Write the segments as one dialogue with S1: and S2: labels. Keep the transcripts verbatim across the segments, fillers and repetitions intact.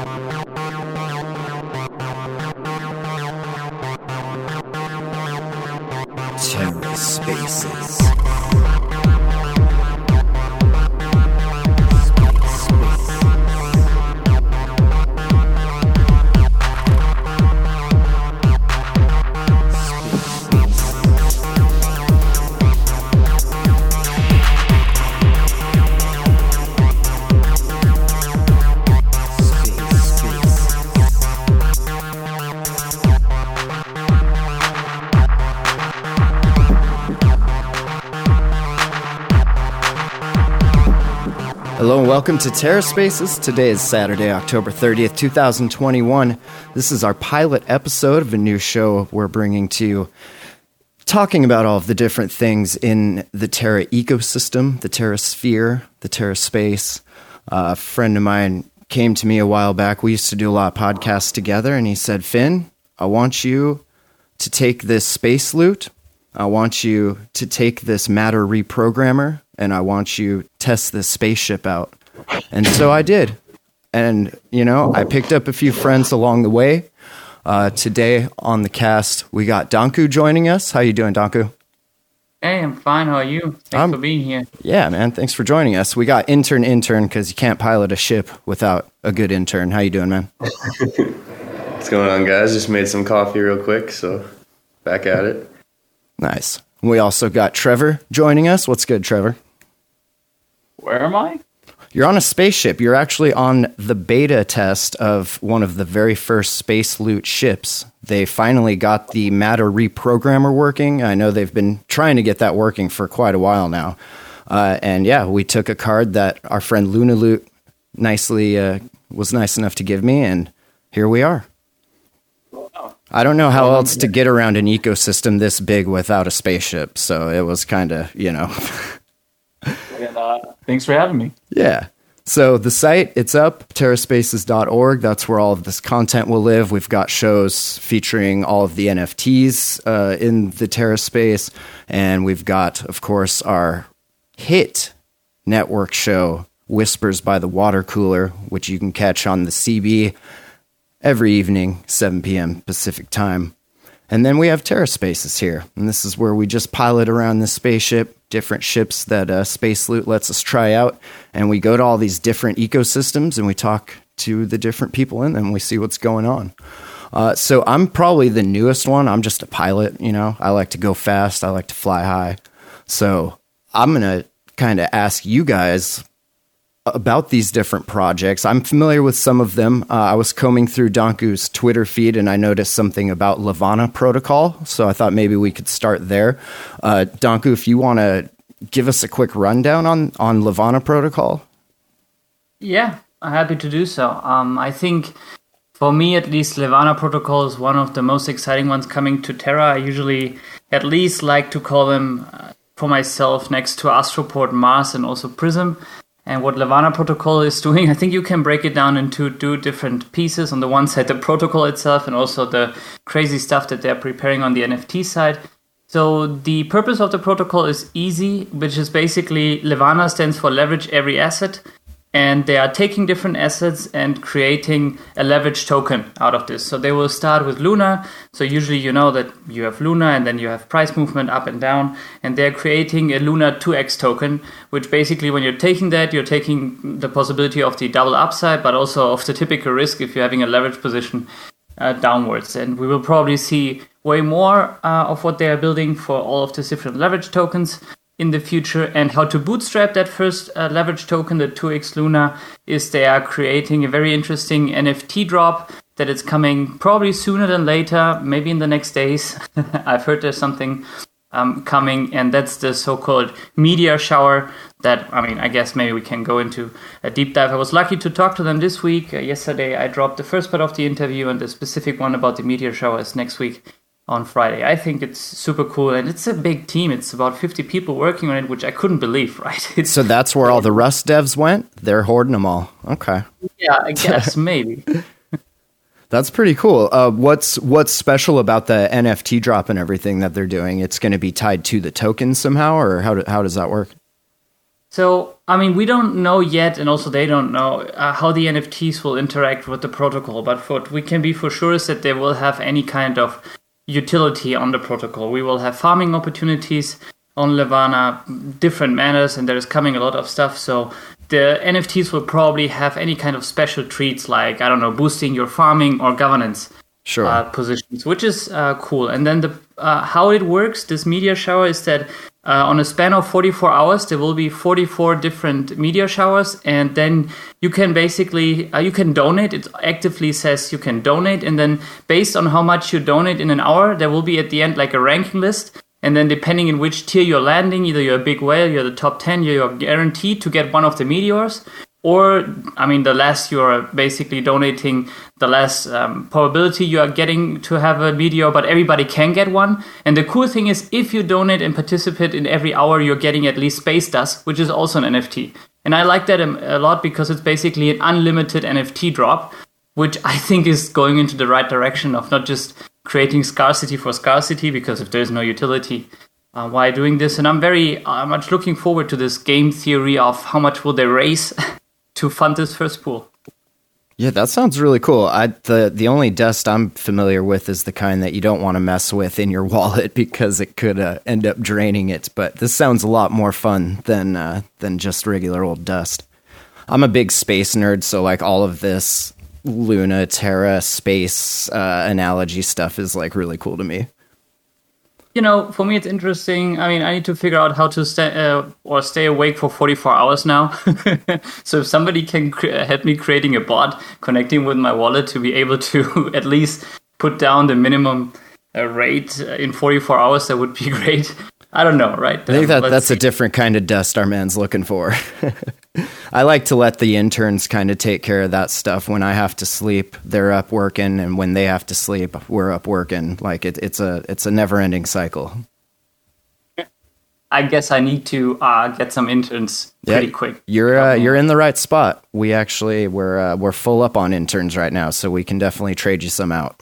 S1: TerraSpaces. Hello and welcome to TerraSpaces. Today is Saturday, October thirtieth, twenty twenty-one. This is our pilot episode of a new show we're bringing to you, talking about all of the different things in the Terra ecosystem, the Terra sphere, the Terra space. Uh, a friend of mine came to me a while back. We used to do a lot of podcasts together, and he said, Finn, I want you to take this space loot. I want you to take this matter reprogrammer, and I want you to test this spaceship out. And so I did. And, you know, I picked up a few friends along the way. Uh, today on the cast, we got Danku joining us. How you doing, Danku?
S2: Hey, I'm fine. How are you? Thanks um, for being here.
S1: Yeah, man. Thanks for joining us. We got intern intern because you can't pilot a ship without a good intern. How you doing, man?
S3: What's going on, guys? Just made some coffee real quick, so back at it.
S1: Nice. We also got Trevor joining us. What's good, Trevor?
S2: Where am I?
S1: You're on a spaceship. You're actually on the beta test of one of the very first space loot ships. They finally got the matter reprogrammer working. I know they've been trying to get that working for quite a while now. Uh, and yeah, we took a card that our friend Luna Loot nicely uh, was nice enough to give me, and here we are. I don't know how um, else to get around an ecosystem this big without a spaceship, so it was kind of, you know.
S2: and, uh, thanks for having me.
S1: Yeah. So the site, it's up, terra spaces dot org. That's where all of this content will live. We've got shows featuring all of the N F Ts uh, in the TerraSpace, and we've got, of course, our hit network show, Whispers by the Water Cooler, which you can catch on the C B every evening, seven p.m. Pacific time. And then we have TerraSpaces here. And this is where we just pilot around the spaceship, different ships that uh, Space Loot lets us try out. And we go to all these different ecosystems and we talk to the different people in them. We see what's going on. Uh, so I'm probably the newest one. I'm just a pilot, you know. I like to go fast. I like to fly high. So I'm going to kind of ask you guys about these different projects. I'm familiar with some of them. Uh, I was combing through Danku's Twitter feed and I noticed something about Levana Protocol. So I thought maybe we could start there. Uh, Danku, if you want to give us a quick rundown on, on Levana Protocol.
S2: Yeah, I'm happy to do so. Um, I think for me, at least, Levana Protocol is one of the most exciting ones coming to Terra. I usually at least like to call them uh, for myself next to Astroport, Mars, and also Prism. And what Levana Protocol is doing, I think you can break it down into two different pieces. On the one side, the protocol itself, and also the crazy stuff that they're preparing on the N F T side. So the purpose of the protocol is easy, which is basically Levana stands for leverage every asset. And they are taking different assets and creating a leverage token out of this. So they will start with Luna. So usually you know that you have Luna and then you have price movement up and down. And they're creating a Luna two X token, which basically when you're taking that, you're taking the possibility of the double upside, but also of the typical risk if you're having a leverage position uh, downwards. And we will probably see way more uh, of what they are building for all of these different leverage tokens in the future. And how to bootstrap that first uh, leverage token, the two X Luna, is they are creating a very interesting N F T drop that is coming probably sooner than later, maybe in the next days. I've heard there's something um, coming, and that's the so-called meteor shower that, I mean, I guess maybe we can go into a deep dive. I was lucky to talk to them this week. Uh, yesterday I dropped the first part of the interview, and the specific one about the meteor shower is next week on Friday. I think it's super cool, and it's a big team. It's about fifty people working on it, which I couldn't believe, right? It's,
S1: so that's where all the Rust devs went? They're hoarding them all. Okay.
S2: Yeah, I guess, maybe.
S1: That's pretty cool. Uh, what's what's special about the N F T drop and everything that they're doing? It's going to be tied to the token somehow, or how do, how does that work?
S2: So, I mean, we don't know yet, and also they don't know uh, how the N F Ts will interact with the protocol. But what we can be for sure is that they will have any kind of utility on the protocol. We will have farming opportunities on Levana, different manners, and there's coming a lot of stuff. So the N F Ts will probably have any kind of special treats, like, I don't know, boosting your farming or governance
S1: sure.
S2: uh, positions, which is uh, cool. And then the uh, how it works, this media shower, is that Uh, on a span of forty-four hours, there will be forty-four different media showers, and then you can basically, uh, you can donate. It actively says you can donate, and then based on how much you donate in an hour, there will be at the end like a ranking list, and then depending in which tier you're landing, either you're a big whale, you're the top ten, you're guaranteed to get one of the meteors, or, I mean, the less you're basically donating, the less um, probability you are getting to have a meteor, but everybody can get one. And the cool thing is, if you donate and participate in every hour, you're getting at least space dust, which is also an N F T. And I like that a lot because it's basically an unlimited N F T drop, which I think is going into the right direction of not just creating scarcity for scarcity, because if there's no utility, uh, why doing this? And I'm very uh, much looking forward to this game theory of how much will they raise to fund this first pool.
S1: Yeah, that sounds really cool. I the the only dust I'm familiar with is the kind that you don't want to mess with in your wallet because it could uh, end up draining it. But this sounds a lot more fun than uh, than just regular old dust. I'm a big space nerd, so like all of this Luna, Terra, space uh, analogy stuff is like really cool to me.
S2: You know, for me, it's interesting. I mean, I need to figure out how to stay uh, or stay awake for forty-four hours now. So if somebody can cre- help me creating a bot connecting with my wallet to be able to at least put down the minimum uh, rate in forty-four hours, that would be great. I don't know, right?
S1: I think
S2: um,
S1: that that's
S2: see.
S1: a different kind of dust our man's looking for. I like to let the interns kind of take care of that stuff. When I have to sleep, they're up working, and when they have to sleep, we're up working. Like it, it's a it's a never-ending cycle.
S2: I guess I need to uh, get some interns pretty
S1: yeah,
S2: quick.
S1: You're uh, you're in the right spot. We actually we're uh, we're full up on interns right now, so we can definitely trade you some out.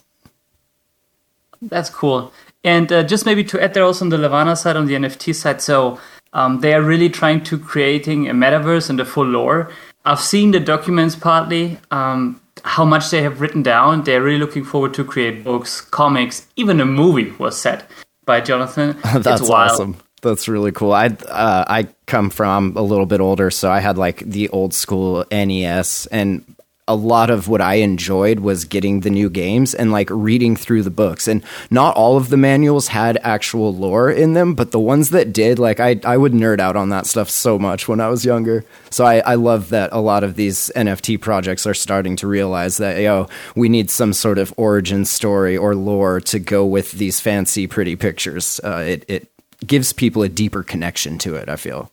S2: That's cool. And uh, just maybe to add there also on the Levana side, on the N F T side, so um, they are really trying to creating a metaverse and the full lore. I've seen the documents partly, um, how much they have written down. They're really looking forward to create books, comics, even a movie was set by Jonathan.
S1: That's
S2: it's wild.
S1: Awesome. That's really cool. I uh, I come from a little bit older, so I had like the old school N E S, and a lot of what I enjoyed was getting the new games and like reading through the books. And not all of the manuals had actual lore in them, but the ones that did, like I, I would nerd out on that stuff so much when I was younger. So I, I love that a lot of these N F T projects are starting to realize that, yo, we need some sort of origin story or lore to go with these fancy, pretty pictures. Uh, it, it gives people a deeper connection to it, I feel.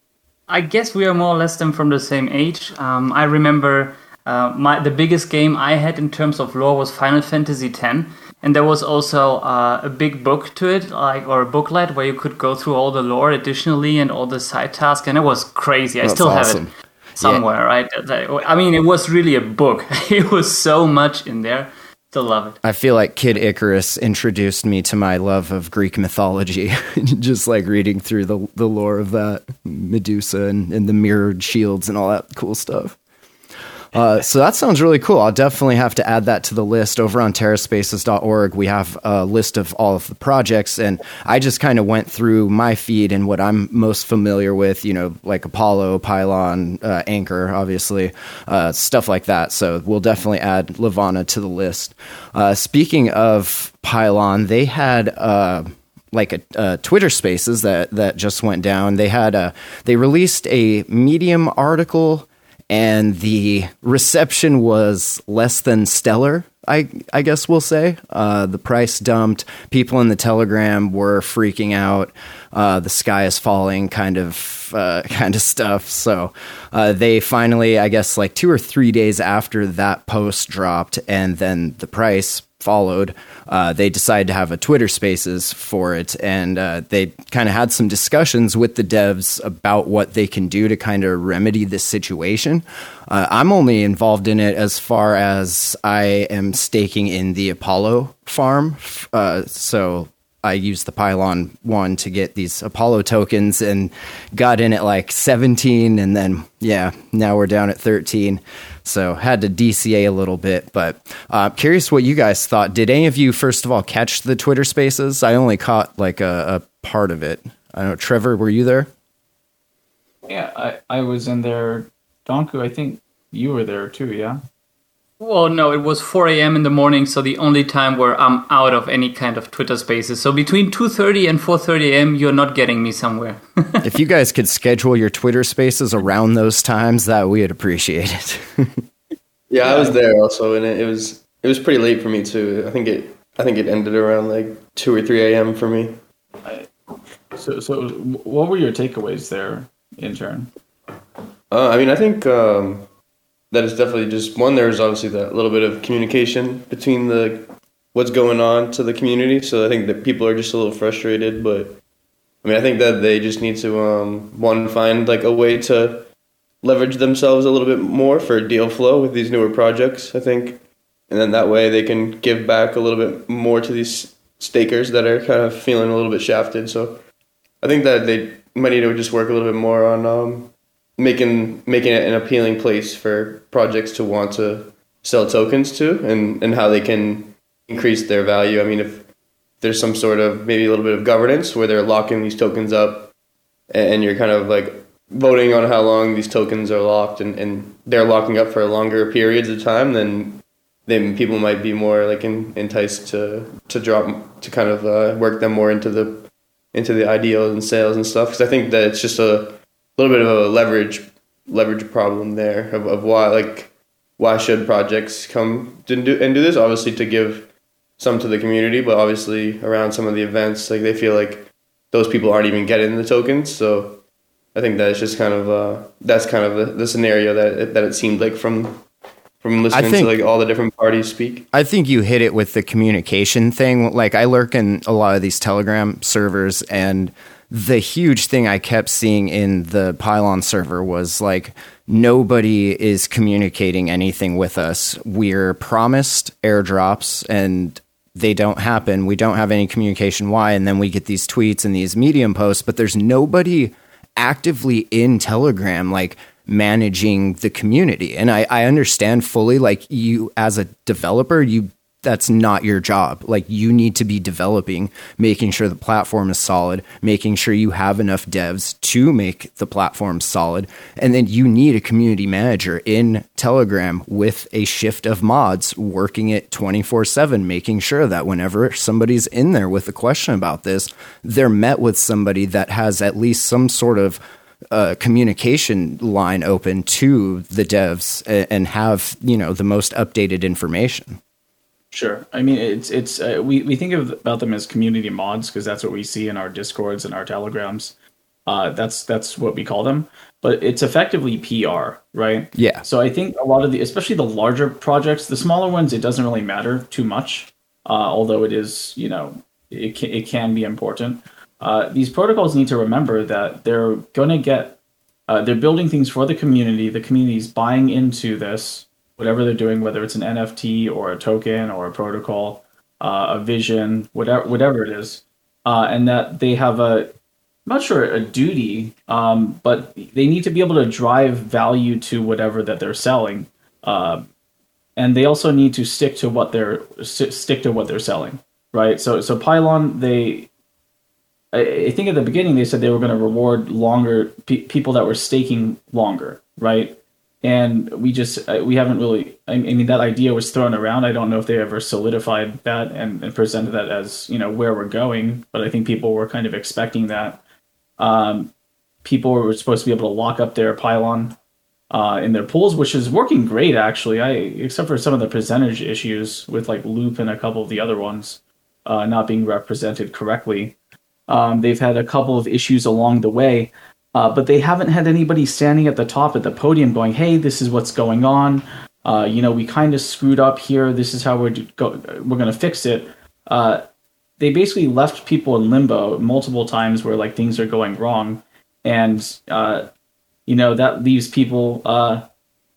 S2: I guess we are more or less them from the same age. Um, I remember Uh, my the biggest game I had in terms of lore was Final Fantasy X, and there was also uh, a big book to it, like or a booklet where you could go through all the lore additionally and all the side tasks, and it was crazy. I
S1: That's
S2: still
S1: awesome.
S2: have it somewhere, yeah. Right? I mean, it was really a book. It was so much in there. Still love it.
S1: I feel like Kid Icarus introduced me to my love of Greek mythology, just like reading through the the lore of that, Medusa and, and the mirrored shields and all that cool stuff. Uh, so that sounds really cool. I'll definitely have to add that to the list. Over on terra spaces dot org, we have a list of all of the projects, and I just kind of went through my feed and what I'm most familiar with, you know, like Apollo, Pylon, uh, Anchor, obviously, uh, stuff like that. So we'll definitely add Levana to the list. Uh, speaking of Pylon, they had... Uh, like a uh, Twitter Spaces that, that just went down. They had a, they released a Medium article, and the reception was less than stellar, I I guess we'll say. Uh, the price dumped. People in the Telegram were freaking out. Uh, the sky is falling kind of uh, kind of stuff. So uh, they finally, I guess, like two or three days after that post dropped, and then the price followed, uh, they decided to have a Twitter Spaces for it, and uh, they kind of had some discussions with the devs about what they can do to kind of remedy this situation. Uh, I'm only involved in it as far as I am staking in the Apollo farm, uh, so I used the Pylon one to get these Apollo tokens and got in at like seventeen. And then, yeah, now we're down at thirteen. So had to D C A a little bit, but uh, curious what you guys thought. Did any of you, first of all, catch the Twitter Spaces? I only caught like a, a part of it. I don't know, Trevor, were you there?
S4: Yeah, I, I was in there. Donku, I think you were there too, yeah?
S2: Well, no, it was four a.m. in the morning, so the only time where I'm out of any kind of Twitter Spaces. So between two thirty and four thirty a.m., you're not getting me somewhere.
S1: If you guys could schedule your Twitter Spaces around those times, that we would appreciate it.
S3: Yeah, I was there also, and it, it was it was pretty late for me too. I think it I think it ended around like two or three a.m. for me.
S4: I, so, so what were your takeaways there, intern?
S3: Uh, I mean, I think um, that is definitely just one. There's obviously that little bit of communication between the what's going on to the community. So I think that people are just a little frustrated, but I mean, I think that they just need to um, one find like a way to leverage themselves a little bit more for deal flow with these newer projects, I think. And then that way they can give back a little bit more to these stakers that are kind of feeling a little bit shafted. So I think that they might need to just work a little bit more on um, making making it an appealing place for projects to want to sell tokens to, and, and how they can increase their value. I mean, if there's some sort of maybe a little bit of governance where they're locking these tokens up and you're kind of like voting on how long these tokens are locked, and, and they're locking up for longer periods of time, then then people might be more like in, enticed to to drop to kind of uh, work them more into the into the I D Os and sales and stuff. Because I think that it's just a little bit of a leverage leverage problem there of, of why like why should projects come to do and do this? Obviously to give some to the community, but obviously around some of the events, like they feel like those people aren't even getting the tokens, so. I think that's just kind of uh, that's kind of the, the scenario that it, that it seemed like from from listening think, to like all the different parties speak.
S1: I think you hit it with the communication thing. Like I lurk in a lot of these Telegram servers, and the huge thing I kept seeing in the Pylon server was like nobody is communicating anything with us. We're promised airdrops and they don't happen. We don't have any communication. Why? And then we get these tweets and these Medium posts, but there's nobody actively in Telegram, like managing the community. And I, I understand fully, like you as a developer, you that's not your job. Like you need to be developing, making sure the platform is solid, making sure you have enough devs to make the platform solid. And then you need a community manager in Telegram with a shift of mods working it twenty-four seven, making sure that whenever somebody's in there with a question about this, they're met with somebody that has at least some sort of uh, communication line open to the devs and, and have, you know, the most updated information.
S4: Sure. I mean, it's it's uh, we we think of about them as community mods because that's what we see in our Discords and our Telegrams. Uh, that's that's what we call them. But it's effectively P R, right?
S1: Yeah.
S4: So I think a lot of the, especially the larger projects, the smaller ones, it doesn't really matter too much. Uh, although it is, you know, it can, it can be important. Uh, these protocols need to remember that they're going to get, uh, they're building things for the community. The community's buying into this. Whatever they're doing, whether it's an N F T or a token or a protocol, uh, a vision, whatever whatever it is, uh, and that they have a, I'm not sure a duty, um, but they need to be able to drive value to whatever that they're selling, uh, and they also need to stick to what they're stick to what they're selling, right? So so Pylon, they, I, I think at the beginning they said they were going to reward longer pe- people that were staking longer, right? And we just, we haven't really, I mean, that idea was thrown around. I don't know if they ever solidified that and, and presented that as, you know, where we're going. But I think people were kind of expecting that. Um, people were supposed to be able to lock up their Pylon uh, in their pools, which is working great, actually. I except for some of the percentage issues with like Loop and a couple of the other ones uh, not being represented correctly. Um, they've had a couple of issues along the way. Uh, but they haven't had anybody standing at the top at the podium going, hey, this is what's going on. Uh, you know, we kind of screwed up here. This is how we're go- we're going to fix it. Uh, they basically left people in limbo multiple times where like things are going wrong. And, uh, you know, that leaves people uh,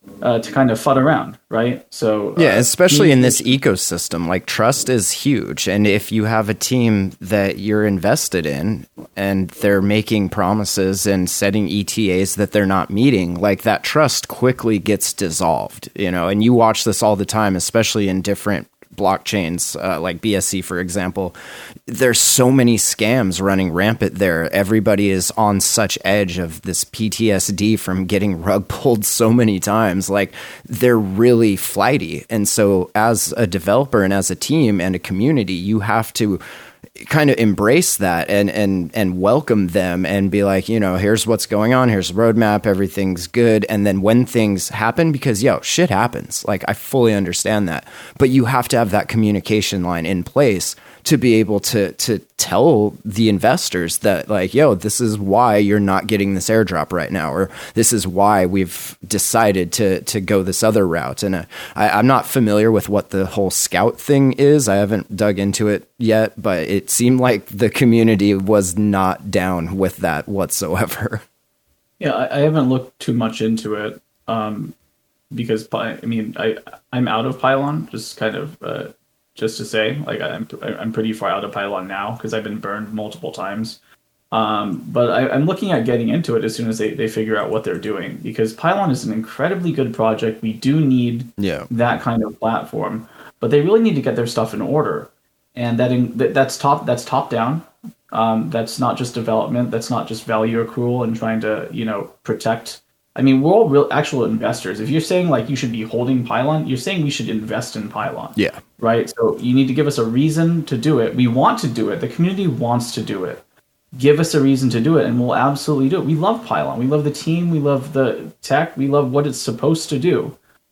S4: uh, to kind of fud around, right? So
S1: yeah,
S4: uh,
S1: especially in this ecosystem, like trust is huge. And if you have a team that you're invested in and they're making promises and setting E T As that they're not meeting, like that trust quickly gets dissolved, you know, and you watch this all the time, especially in different blockchains, uh, like B S C, for example. There's so many scams running rampant there. Everybody is on such edge of this P T S D from getting rug pulled so many times. Like they're really flighty. And so as a developer and as a team and a community, you have to kind of embrace that and and and welcome them and be like, you know, here's what's going on, here's the roadmap, everything's good. And then when things happen, because yo, shit happens. Like I fully understand that. But you have to have that communication line in place to be able to to tell the investors that like, yo, this is why you're not getting this airdrop right now, or this is why we've decided to to go this other route. And uh, I, I'm not familiar with what the whole Scout thing is. I haven't dug into it yet, but it seemed like the community was not down with that whatsoever.
S4: Yeah, I, I haven't looked too much into it um, because I mean I I'm out of Pylon, just kind of. Uh, Just to say, like I'm, I'm pretty far out of Pylon now because I've been burned multiple times. Um, but I, I'm looking at getting into it as soon as they, they figure out what they're doing, because Pylon is an incredibly good project. We do need
S1: yeah.
S4: that kind of platform, but they really need to get their stuff in order. And that in, that's top that's top down. Um, that's not just development. That's not just value accrual and trying to you know protect. I mean, we're all real actual investors. If you're saying like you should be holding Pylon, you're saying we should invest in Pylon.
S1: Yeah.
S4: Right. So you need to give us a reason to do it. We want to do it. The community wants to do it. Give us a reason to do it, and we'll absolutely do it. We love Pylon. We love the team. We love the tech. We love what it's supposed to do.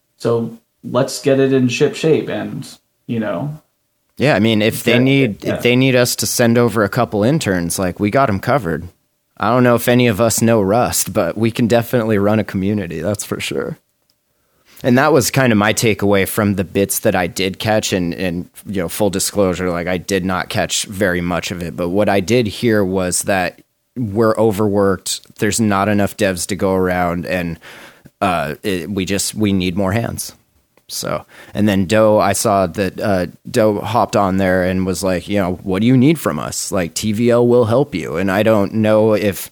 S4: So let's get it in ship shape, and you know.
S1: Yeah, I mean, if they need yeah. if they need us to send over a couple interns, like we got them covered. I don't know if any of us know Rust, but we can definitely run a community. That's for sure. And that was kind of my takeaway from the bits that I did catch. And, and, you know, full disclosure, like I did not catch very much of it. But what I did hear was that we're overworked. There's not enough devs to go around. And uh, it, we just we need more hands. So, and then Doe, I saw that uh, Doe hopped on there and was like, you know, what do you need from us? Like T V L will help you. And I don't know if,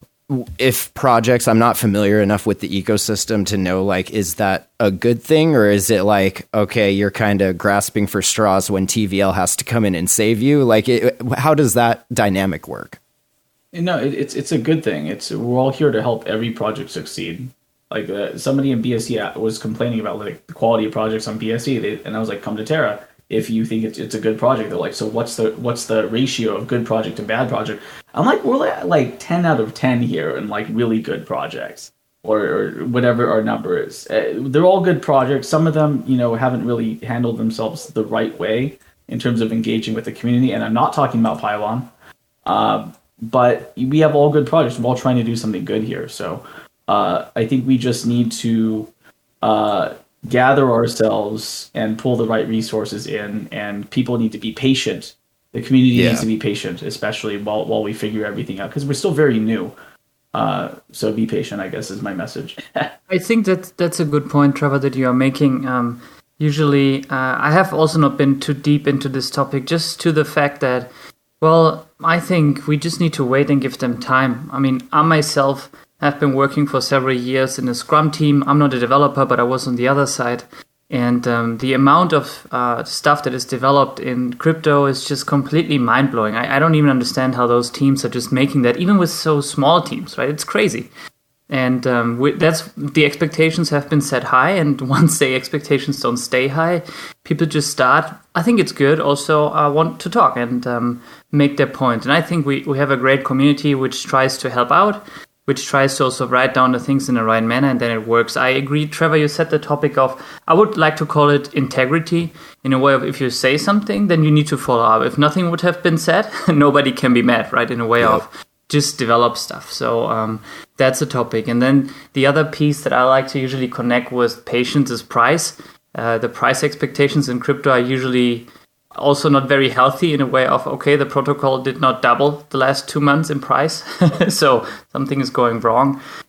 S1: if projects, I'm not familiar enough with the ecosystem to know, like, is that a good thing? Or is it like, okay, you're kind of grasping for straws when T V L has to come in and save you? Like, it, how does that dynamic work?
S4: No, it, it's, it's a good thing. It's, we're all here to help every project succeed. Like uh, somebody in B S C was complaining about like the quality of projects on B S C, they, and I was like, "Come to Terra if you think it's, it's a good project." They're like, "So what's the what's the ratio of good project to bad project?" I'm like, "We're at like ten out of ten here, and like really good projects, or, or whatever our number is. Uh, they're all good projects. Some of them, you know, haven't really handled themselves the right way in terms of engaging with the community. And I'm not talking about Pylon, uh, but we have all good projects. We're all trying to do something good here. So." Uh, I think we just need to uh, gather ourselves and pull the right resources in, and people need to be patient. The community yeah. needs to be patient, especially while while we figure everything out, because we're still very new. Uh, so be patient, I guess, is my message.
S2: I think that that's a good point, Trevor, that you are making. Um, usually, uh, I have also not been too deep into this topic, just to the fact that, well, I think we just need to wait and give them time. I mean, I myself I've been working for several years in a Scrum team. I'm not a developer, but I was on the other side. And um, the amount of uh, stuff that is developed in crypto is just completely mind-blowing. I, I don't even understand how those teams are just making that, even with so small teams, right? It's crazy. And um, we, that's the expectations have been set high. And once the expectations don't stay high, people just start. I think it's good also uh, want to talk and um, make their point. And I think we, we have a great community which tries to help out, which tries to also write down the things in the right manner, and then it works. I agree, Trevor, you said the topic of, I would like to call it integrity, in a way of if you say something, then you need to follow up. If nothing would have been said, nobody can be mad, right? In a way yeah. of just develop stuff. So um, that's a topic. And then the other piece that I like to usually connect with patience is price. Uh, the price expectations in crypto are usually also not very healthy, in a way of, okay, the protocol did not double the last two months in price, so something is going wrong.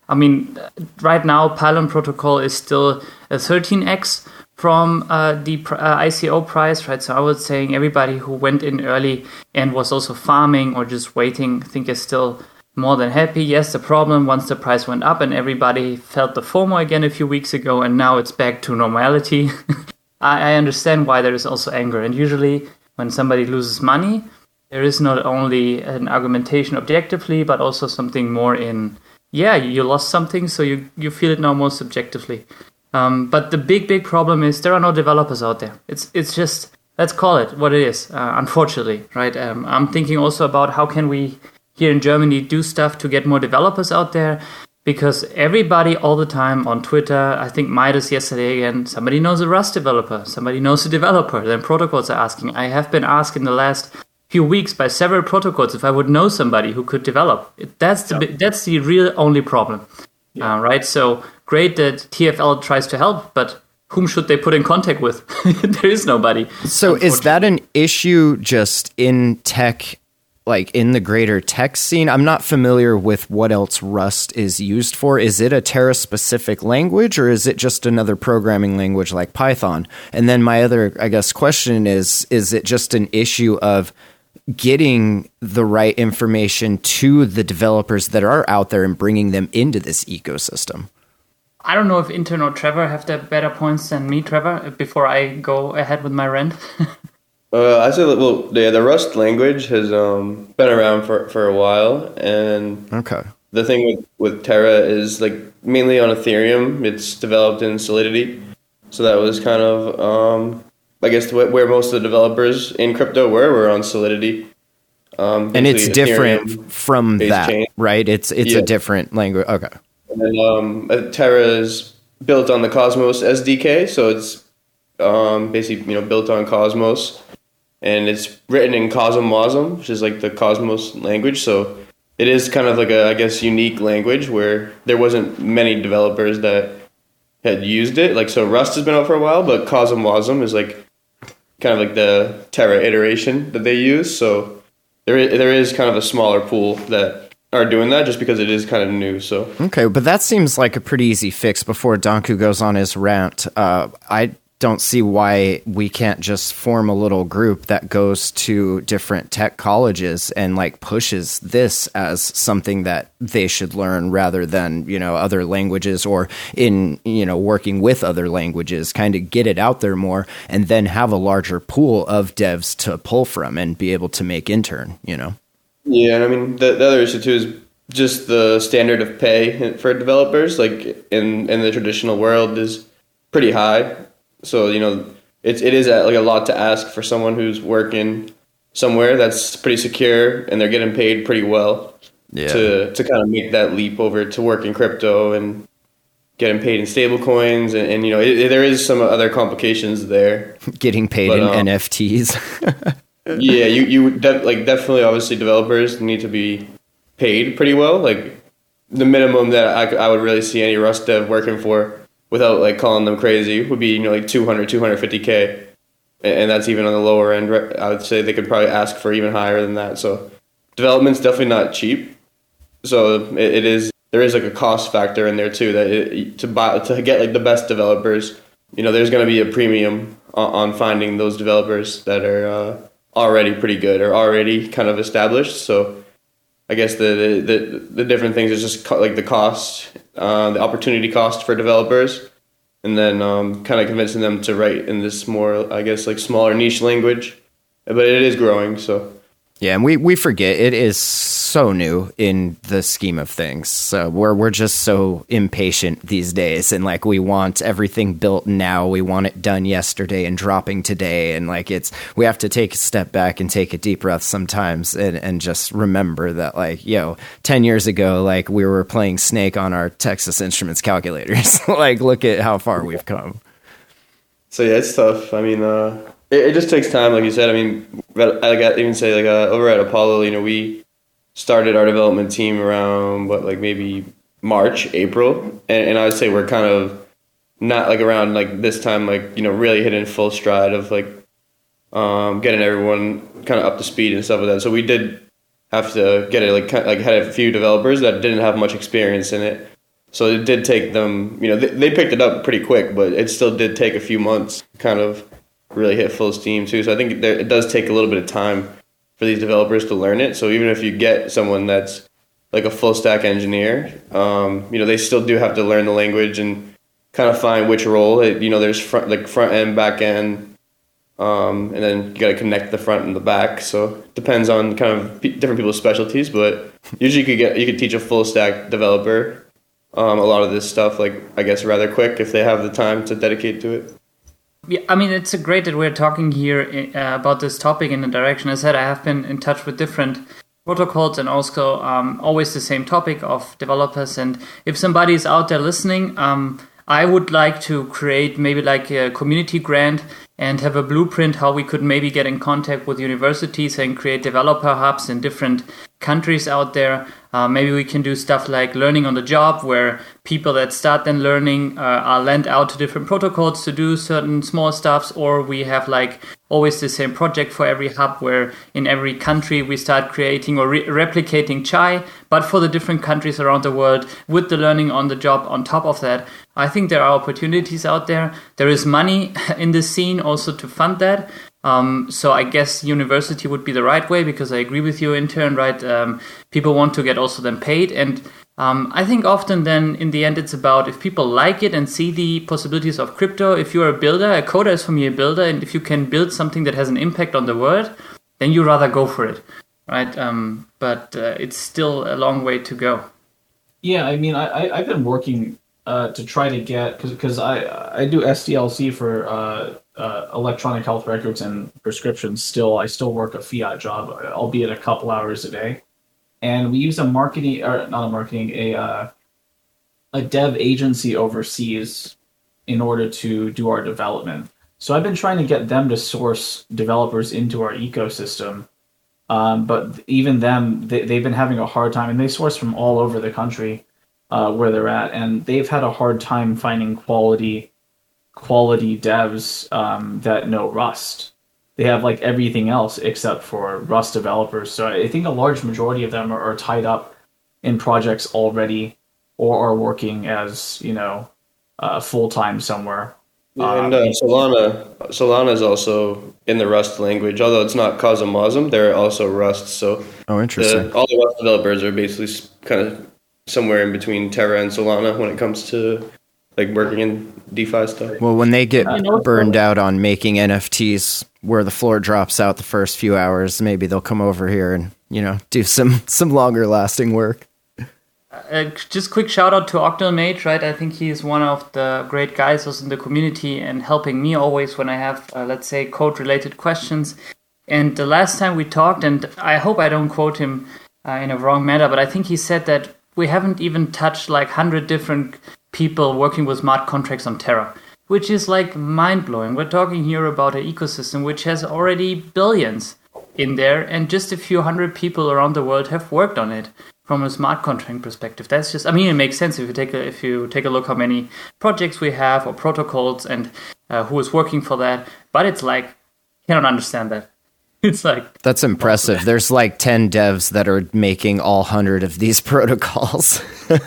S2: I mean, right now, Pylon Protocol is still a thirteen x from uh, the uh, I C O price, right? So I was saying everybody who went in early and was also farming or just waiting, I think is still more than happy. Yes, the problem, once the price went up and everybody felt the FOMO again a few weeks ago, and now it's back to normality. I, I understand why there is also anger. And usually when somebody loses money, there is not only an argumentation objectively, but also something more in, yeah, you lost something, so you, you feel it now more subjectively. Um, but the big, big problem is there are no developers out there. It's it's just, let's call it what it is, uh, unfortunately, right? Um, I'm thinking also about how can we here in Germany do stuff to get more developers out there, because everybody all the time on Twitter, I think Midas yesterday again, somebody knows a Rust developer, somebody knows a developer, then protocols are asking. I have been asked in the last few weeks by several protocols if I would know somebody who could develop. It, that's the yep. that's the real only problem, yeah. uh, right? So great that T F L tries to help, but whom should they put in contact with? There is nobody.
S1: So is that an issue just in tech, like in the greater tech scene? I'm not familiar with what else Rust is used for. Is it a Terra-specific language, or is it just another programming language like Python? And then my other, I guess, question is, is it just an issue of getting the right information to the developers that are out there and bringing them into this ecosystem?
S2: I don't know if Intern or Trevor have the better points than me, Trevor, before I go ahead with my rant.
S3: uh, I say, well, yeah, the Rust language has um, been around for, for a while, and
S1: okay.
S3: The thing with, with Terra is like mainly on Ethereum. It's developed in Solidity, so that was kind of, um, I guess, where most of the developers in crypto were, were on Solidity. Um,
S1: and it's different from that, chain. Right? It's it's
S3: yeah.
S1: a different language. Okay.
S3: And um, Terra is built on the Cosmos S D K, so it's um, basically you know built on Cosmos, and it's written in CosmWasm, which is like the Cosmos language. So it is kind of like a I guess unique language where there wasn't many developers that had used it. Like so, Rust has been out for a while, but CosmWasm is like kind of like the Terra iteration that they use. So there is, there is kind of a smaller pool that are doing that just because it is kind of new. So
S1: okay, but that seems like a pretty easy fix. Before Danku goes on his rant, uh, I don't see why we can't just form a little group that goes to different tech colleges and like pushes this as something that they should learn rather than, you know, other languages, or in, you know, working with other languages, kind of get it out there more and then have a larger pool of devs to pull from and be able to make intern, you know?
S3: Yeah, and I mean, the, the other issue too is just the standard of pay for developers, like in, in the traditional world, is pretty high. So, you know, it's, it is like a lot to ask for someone who's working somewhere that's pretty secure and they're getting paid pretty well yeah. to, to kind of make that leap over to work in crypto and getting paid in stable coins. And, and you know, it, it, there is some other complications there.
S1: Getting paid but, in um, N F Ts.
S3: Yeah, you you de- like definitely obviously developers need to be paid pretty well. Like the minimum that I, I would really see any Rust dev working for without like calling them crazy would be you know like two hundred, two hundred fifty K, and that's even on the lower end. I would say they could probably ask for even higher than that. So development's definitely not cheap. So it, it is there is like a cost factor in there too that it, to buy to get like the best developers, you know, there's going to be a premium on, on finding those developers that are. Uh, already pretty good or already kind of established. So I guess the the, the different things is just co- like the cost, uh, the opportunity cost for developers, and then um, kind of convincing them to write in this more, I guess, like smaller niche language. But it is growing, so.
S1: Yeah, and we, we forget it is so new in the scheme of things. So we're we're just so impatient these days, and like we want everything built now. We want it done yesterday and dropping today, and like it's we have to take a step back and take a deep breath sometimes, and, and just remember that like yo, ten years ago, like we were playing Snake on our Texas Instruments calculators. Like look at how far we've come.
S3: So yeah, it's tough. I mean. uh It, it just takes time, like you said. I mean, I got even say like uh, over at Apollo, you know, we started our development team around what like maybe March, April, and, and I would say we're kind of not like around like this time, like you know, really hitting full stride of like um, getting everyone kind of up to speed and stuff like that. So we did have to get it like kind of, like had a few developers that didn't have much experience in it, So it did take them, you know, they, they picked it up pretty quick, but it still did take a few months to kind of really hit full steam too. So I think there, it does take a little bit of time for these developers to learn it. So even if you get someone that's like a full stack engineer, um, you know, they still do have to learn the language and kind of find which role. It, you know, there's front, like front end, back end, um, and then you got to connect the front and the back. So it depends on kind of p- different people's specialties, but usually you could get you could teach a full stack developer um, a lot of this stuff, like I guess rather quick if they have the time to dedicate to it.
S2: Yeah, I mean, it's great that we're talking here uh, about this topic in the direction. As I said, I have been in touch with different protocols and also um, always the same topic of developers. And if somebody is out there listening, um, I would like to create maybe like a community grant and have a blueprint how we could maybe get in contact with universities and create developer hubs in different countries out there. Uh, maybe we can do stuff like learning on the job, where people that start then learning uh, are lent out to different protocols to do certain small stuffs, or we have like always the same project for every hub, where in every country we start creating or re- replicating Chai, but for the different countries around the world with the learning on the job on top of that. I think there are opportunities out there. There is money in the scene also to fund that. Um, so I guess university would be the right way, because I agree with you, intern, right? Um, people want to get also then paid. And um, I think often then in the end, it's about if people like it and see the possibilities of crypto. If you're a builder, a coder is for me a builder. And if you can build something that has an impact on the world, then you rather go for it, right? Um, but uh, it's still a long way to go.
S4: Yeah, I mean, I, I, I've been working uh, to try to get, because because I, I do S D L C for uh, uh, electronic health records and prescriptions still. I still work a fiat job, albeit a couple hours a day. And we use a marketing, or not a marketing, a uh, a dev agency overseas in order to do our development. So I've been trying to get them to source developers into our ecosystem. Um, but even them, they, they've been having a hard time, and they source from all over the country uh, where they're at, and they've had a hard time finding quality quality devs um, that know Rust. They have like everything else except for Rust developers. So I think a large majority of them are, are tied up in projects already, or are working as, you know, uh, full time somewhere.
S3: Yeah, and uh, Solana, Solana is also in the Rust language, although it's not Cosmosm. They're also Rust. So
S1: oh, interesting.
S3: The, all the Rust developers are basically kind of somewhere in between Terra and Solana when it comes to like working in DeFi stuff.
S1: Well, when they get burned out on making N F Ts where the floor drops out the first few hours, maybe they'll come over here and, you know, do some some longer lasting work.
S2: Uh, just quick shout out to Octomage, right? I think he's one of the great guys also in the community and helping me always when I have, uh, let's say, code related questions. And the last time we talked, and I hope I don't quote him uh, in a wrong manner, but I think he said that we haven't even touched like one hundred different people working with smart contracts on Terra, which is like mind blowing. We're talking here about an ecosystem which has already billions in there, and just a few hundred people around the world have worked on it. From a smart contract perspective, that's just, I mean, it makes sense if you take a, if you take a look how many projects we have or protocols and uh, who is working for that. But it's like, cannot understand that. It's like,
S1: that's impressive. There's like ten devs that are making all hundred of these protocols.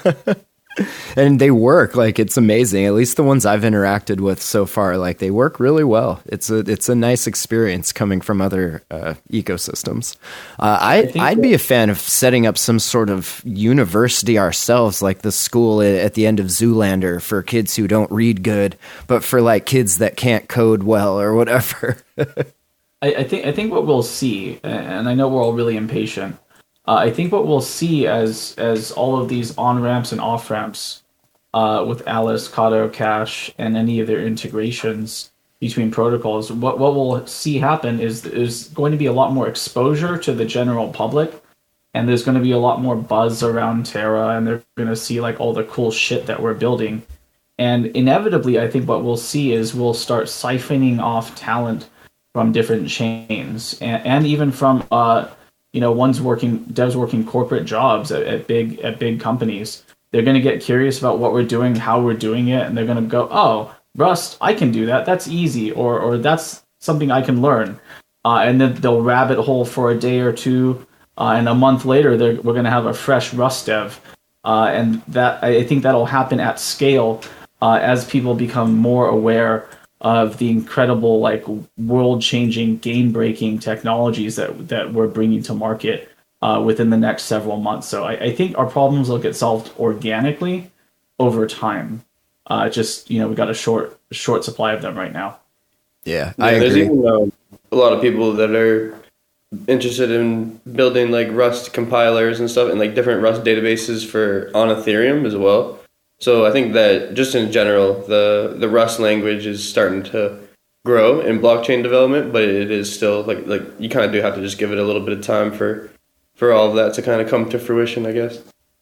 S1: And they work, like, it's amazing. At least the ones I've interacted with so far, like, they work really well. It's a it's a nice experience coming from other uh, ecosystems. Uh, I, I I'd be a fan of setting up some sort of university ourselves, like the school at the end of Zoolander for kids who don't read good, but for like kids that can't code well or whatever.
S4: I, I think I think what we'll see, and I know we're all really impatient. Uh, I think what we'll see as as all of these on-ramps and off-ramps uh, with Alice, Kato, Cash, and any of their integrations between protocols, what, what we'll see happen is is going to be a lot more exposure to the general public, and there's going to be a lot more buzz around Terra, and they're going to see like all the cool shit that we're building. And inevitably, I think what we'll see is we'll start siphoning off talent from different chains, and, and even from... Uh, you know, one's working, devs working corporate jobs at, at big at big companies. They're going to get curious about what we're doing, how we're doing it, and they're going to go, "Oh, Rust, I can do that. That's easy," or "or that's something I can learn." Uh, and then they'll rabbit hole for a day or two, uh, and a month later, they're, we're going to have a fresh Rust dev uh, and that I think that'll happen at scale uh, as people become more aware of the incredible, like, world-changing, game-breaking technologies that that we're bringing to market uh, within the next several months. So I, I think our problems will get solved organically over time. Uh, just, you know, we got a short short supply of them right now.
S1: Yeah,
S3: Yeah,
S1: I
S3: there's
S1: agree.
S3: even um, a lot of people that are interested in building like Rust compilers and stuff, and like different Rust databases for on Ethereum as well. So I think that just in general, the the Rust language is starting to grow in blockchain development, but it is still like like you kind of do have to just give it a little bit of time for for all of that to kind of come to fruition, I guess.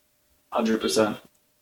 S4: one hundred percent.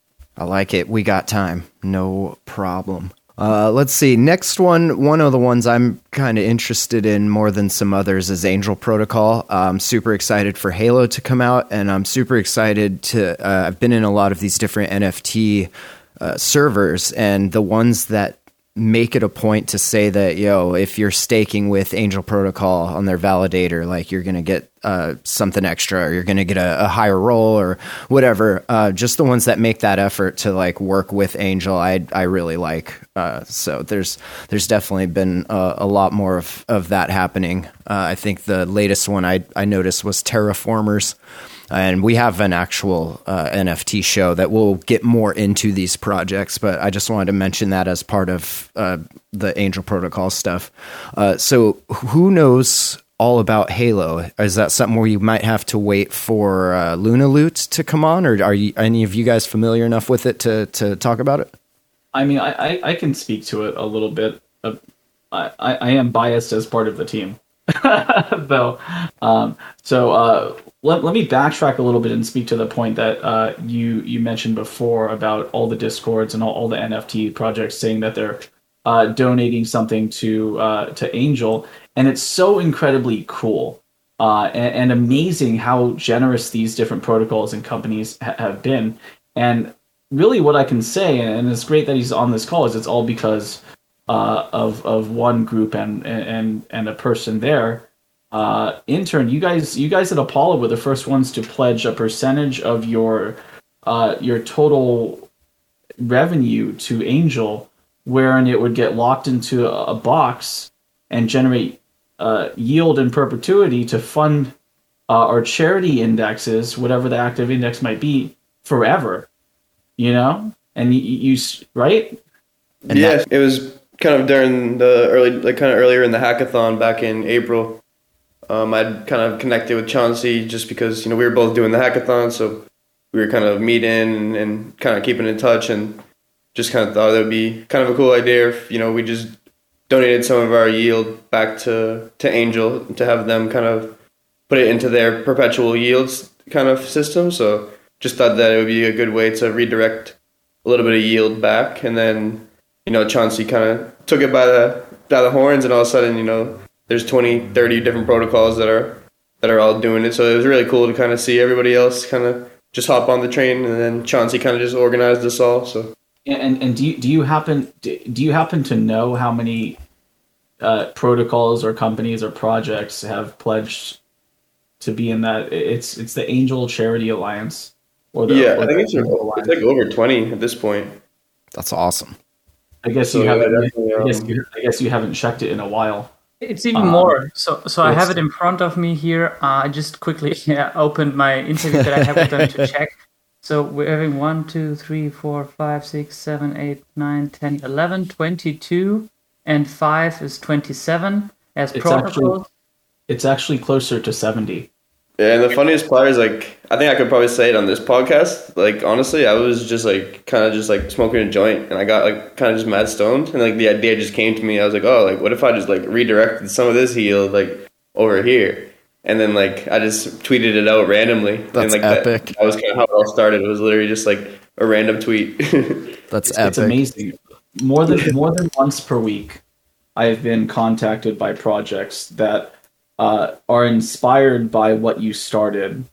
S1: I like it. We got time. No problem. Uh, let's see. Next one, one of the ones I'm kind of interested in more than some others is Angel Protocol. I'm super excited for Halo to come out, and I'm super excited to. Uh, I've been in a lot of these different N F T uh, servers, and the ones that make it a point to say that, yo, if you're staking with Angel Protocol on their validator, like you're going to get uh, something extra, or you're going to get a, a higher roll or whatever. Uh, just the ones that make that effort to like work with Angel, I I really like. Uh, so there's there's definitely been a, a lot more of, of that happening. Uh, I think the latest one I, I noticed was Terraformers. And we have an actual uh, N F T show that will get more into these projects, but I just wanted to mention that as part of uh, the Angel Protocol stuff. Uh, so who knows all about Halo? Is that something where you might have to wait for uh, Luna Loot to come on, or are you, any of you guys familiar enough with it to, to talk about it?
S4: I mean, I, I, I can speak to it a little bit. Uh, I, I, I am biased as part of the team, though. Um, so uh, let, let me backtrack a little bit and speak to the point that uh, you you mentioned before about all the Discords and all, all the N F T projects saying that they're uh, donating something to uh, to Angel, and it's so incredibly cool uh, and, and amazing how generous these different protocols and companies ha- have been. And really, what I can say, and it's great that he's on this call, is it's all because uh, of of one group and and and a person there. Uh, intern, you guys, you guys at Apollo were the first ones to pledge a percentage of your uh, your total revenue to Angel, wherein it would get locked into a, a box and generate uh, yield in perpetuity to fund uh, our charity indexes, whatever the active index might be, forever. You know, and you, you right?
S1: And
S3: yeah,
S1: that-
S3: it was kind of during the early, like kind of earlier in the hackathon back in April. Um, I'd kind of connected with Chauncey just because, you know, we were both doing the hackathon, so we were kind of meeting and, and kind of keeping in touch, and just kind of thought it would be kind of a cool idea if, you know, we just donated some of our yield back to, to Angel to have them kind of put it into their perpetual yields kind of system. So just thought that it would be a good way to redirect a little bit of yield back. And then, you know, Chauncey kind of took it by the by the horns, and all of a sudden, you know, there's twenty, thirty different protocols that are that are all doing it. So it was really cool to kind of see everybody else kind of just hop on the train, and then Chauncey kind of just organized us all. So
S4: and and do you, do you happen do you happen to know how many uh, protocols or companies or projects have pledged to be in that? It's it's the Angel Charity Alliance, or the
S3: yeah,
S4: or
S3: I think
S4: the
S3: it's,
S4: Angel Alliance.
S3: it's like over twenty at this point.
S1: That's awesome.
S4: I guess
S3: So,
S4: you
S3: yeah,
S4: haven't.
S3: definitely,
S4: I guess
S3: um,
S4: you, I guess you haven't checked it in a while.
S2: It's even
S4: Um,
S2: more. So, so I have
S4: yes.
S2: it in front of me here. Uh, I just quickly yeah, opened my interview that I have with them to check. So we're having one, two, three, four, five, six, seven, eight, nine, ten, eleven, twenty-two, and five is twenty-seven as
S4: It's
S2: protocols.
S4: actually it's actually closer to seventy.
S3: Yeah, and the funniest part is, like, I think I could probably say it on this podcast. Like, honestly, I was just like kind of just like smoking a joint, and I got like kind of just mad stoned, and like the idea just came to me. I was like, oh, like what if I just like redirected some of this yield like over here, and then like I just tweeted it out randomly.
S1: That's
S3: and, like,
S1: epic.
S3: That, that was kind of how it all started. It was literally just like a random tweet.
S1: That's
S4: It's,
S1: epic.
S4: it's amazing. More than more than once per week, I have been contacted by projects that uh, are inspired by what you started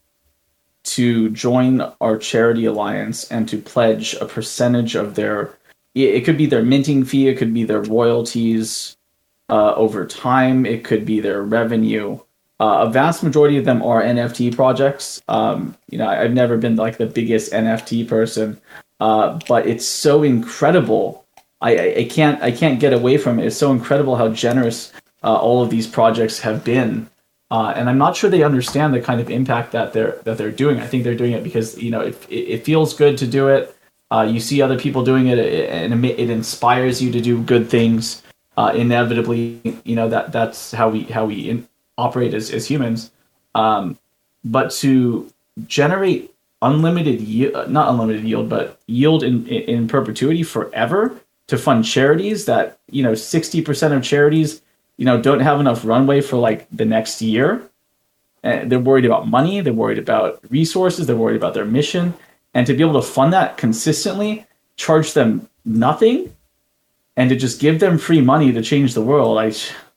S4: to join our charity alliance and to pledge a percentage of their. It could be their minting fee. It could be their royalties uh, over time. It could be their revenue. Uh, a vast majority of them are N F T projects. Um, you know, I've never been like the biggest N F T person, uh, but it's so incredible. I, I, I can't I can't get away from it. It's so incredible how generous uh, all of these projects have been, uh, and I'm not sure they understand the kind of impact that they're that they're doing. I think they're doing it because you know it it, it feels good to do it. Uh, you see other people doing it, and it inspires you to do good things. Uh, inevitably, you know that that's how we how we in, operate as, as humans. Um, but to generate unlimited yield, not unlimited yield, but yield in, in perpetuity forever to fund charities that, you know, sixty percent of charities, you know, don't have enough runway for like the next year. And they're worried about money. They're worried about resources. They're worried about their mission. And to be able to fund that consistently, charge them nothing, and to just give them free money to change the world, I,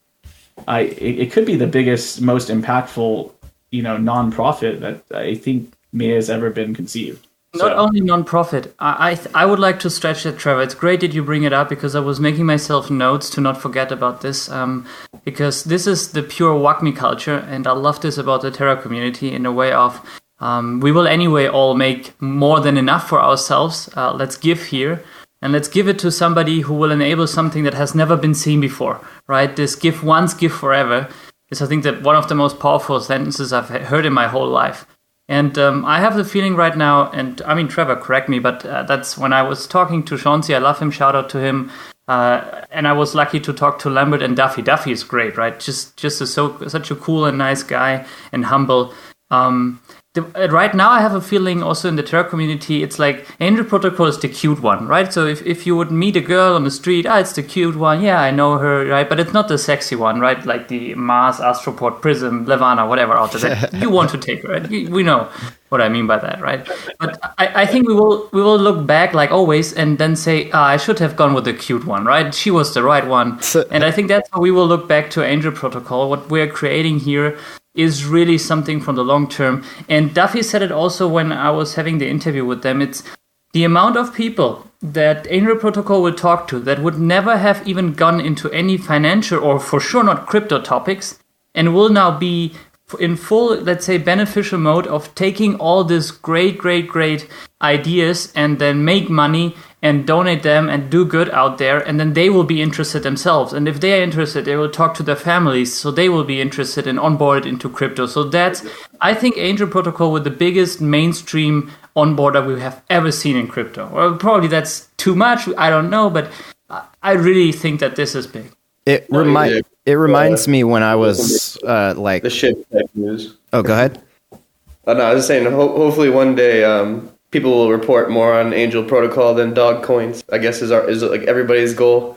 S4: I, it, it could be the biggest, most impactful, you know, nonprofit that I think may has ever been conceived.
S2: Not
S4: So-
S2: only non-profit, I I, th- I would like to stretch that, Trevor. It's great that you bring it up because I was making myself notes to not forget about this. Um, because this is the pure WACMI culture, and I love this about the Terra community in a way of um, we will anyway all make more than enough for ourselves. Uh, let's give here. And let's give it to somebody who will enable something that has never been seen before, right? This give once, give forever is, I think, that one of the most powerful sentences I've heard in my whole life. And um, I have the feeling right now, and I mean, Trevor, correct me, but uh, that's when I was talking to Chauncey. I love him, shout out to him. Uh, and I was lucky to talk to Lambert and Duffy. Duffy is great, right? Just just a, so such a cool and nice guy and humble. Um, The, uh, right now, I have a feeling also in the Terra community, it's like Angel Protocol is the cute one, right? So if, if you would meet a girl on the street, ah, it's the cute one. Yeah, I know her, right? But it's not the sexy one, right? Like the Mars, Astroport, Prism, Levana, whatever out there that you want to take, right? We, we know what I mean by that, right? But I, I think we will we will look back like always and then say, ah, I should have gone with the cute one, right? She was the right one. And I think that's how we will look back to Angel Protocol. What we're creating here is really something from the long term. And Duffy said it also when I was having the interview with them. It's the amount of people that Angel Protocol will talk to that would never have even gone into any financial or for sure not crypto topics and will now be in full, let's say, beneficial mode of taking all these great, great, great ideas and then make money and donate them and do good out there, and then they will be interested themselves. And if they are interested, they will talk to their families, so they will be interested and onboarded into crypto. So that's, I think, Angel Protocol with the biggest mainstream onboarder we have ever seen in crypto. Well, probably that's too much, I don't know, but I really think that this is big.
S1: It remi- it reminds me when I was uh, like
S3: The ship tech news.
S1: Oh, go ahead.
S3: Oh, no, I was saying, ho- hopefully one day um, people will report more on Angel Protocol than dog coins. I guess is our is like everybody's goal.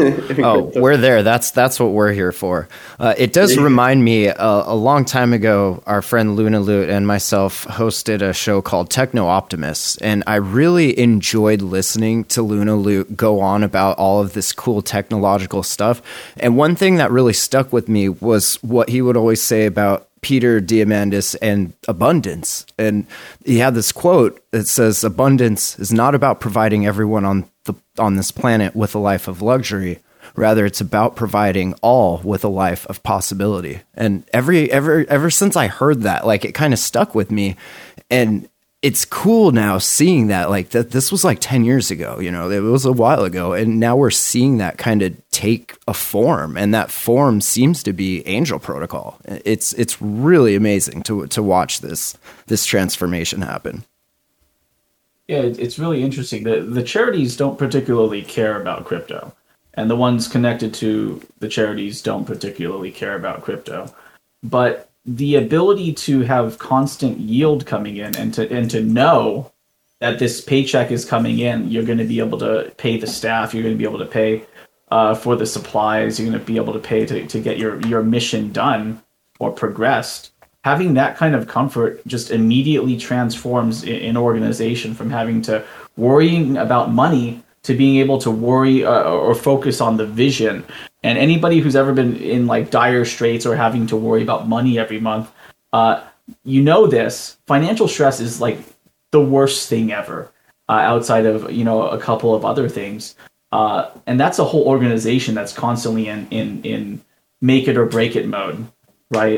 S1: Oh, we're there. That's that's what we're here for. Uh, it does remind me uh, a long time ago, our friend Luna Loot and myself hosted a show called Techno Optimists, and I really enjoyed listening to Luna Loot go on about all of this cool technological stuff. And one thing that really stuck with me was what he would always say about Peter Diamandis and abundance. And he had this quote that says, abundance is not about providing everyone on the on this planet with a life of luxury. Rather, it's about providing all with a life of possibility. And every ever ever since I heard that, like, it kind of stuck with me. And it's cool now seeing that, like, that this was like ten years ago, you know, it was a while ago. And now we're seeing that kind of take a form, and that form seems to be Angel Protocol. It's, it's really amazing to, to watch this, this transformation happen.
S4: Yeah, it- it's really interesting. The, the charities don't particularly care about crypto, and the ones connected to the charities don't particularly care about crypto. But the ability to have constant yield coming in and to and to know that this paycheck is coming in, you're going to be able to pay the staff, you're going to be able to pay uh, for the supplies, you're going to be able to pay to, to get your, your mission done or progressed. Having that kind of comfort just immediately transforms an organization from having to worrying about money to being able to worry uh, or focus on the vision. And anybody who's ever been in like dire straits or having to worry about money every month, uh, you know this. Financial stress is like the worst thing ever, uh, outside of, you know, a couple of other things. Uh, and that's a whole organization that's constantly in, in, in make it or break it mode, right?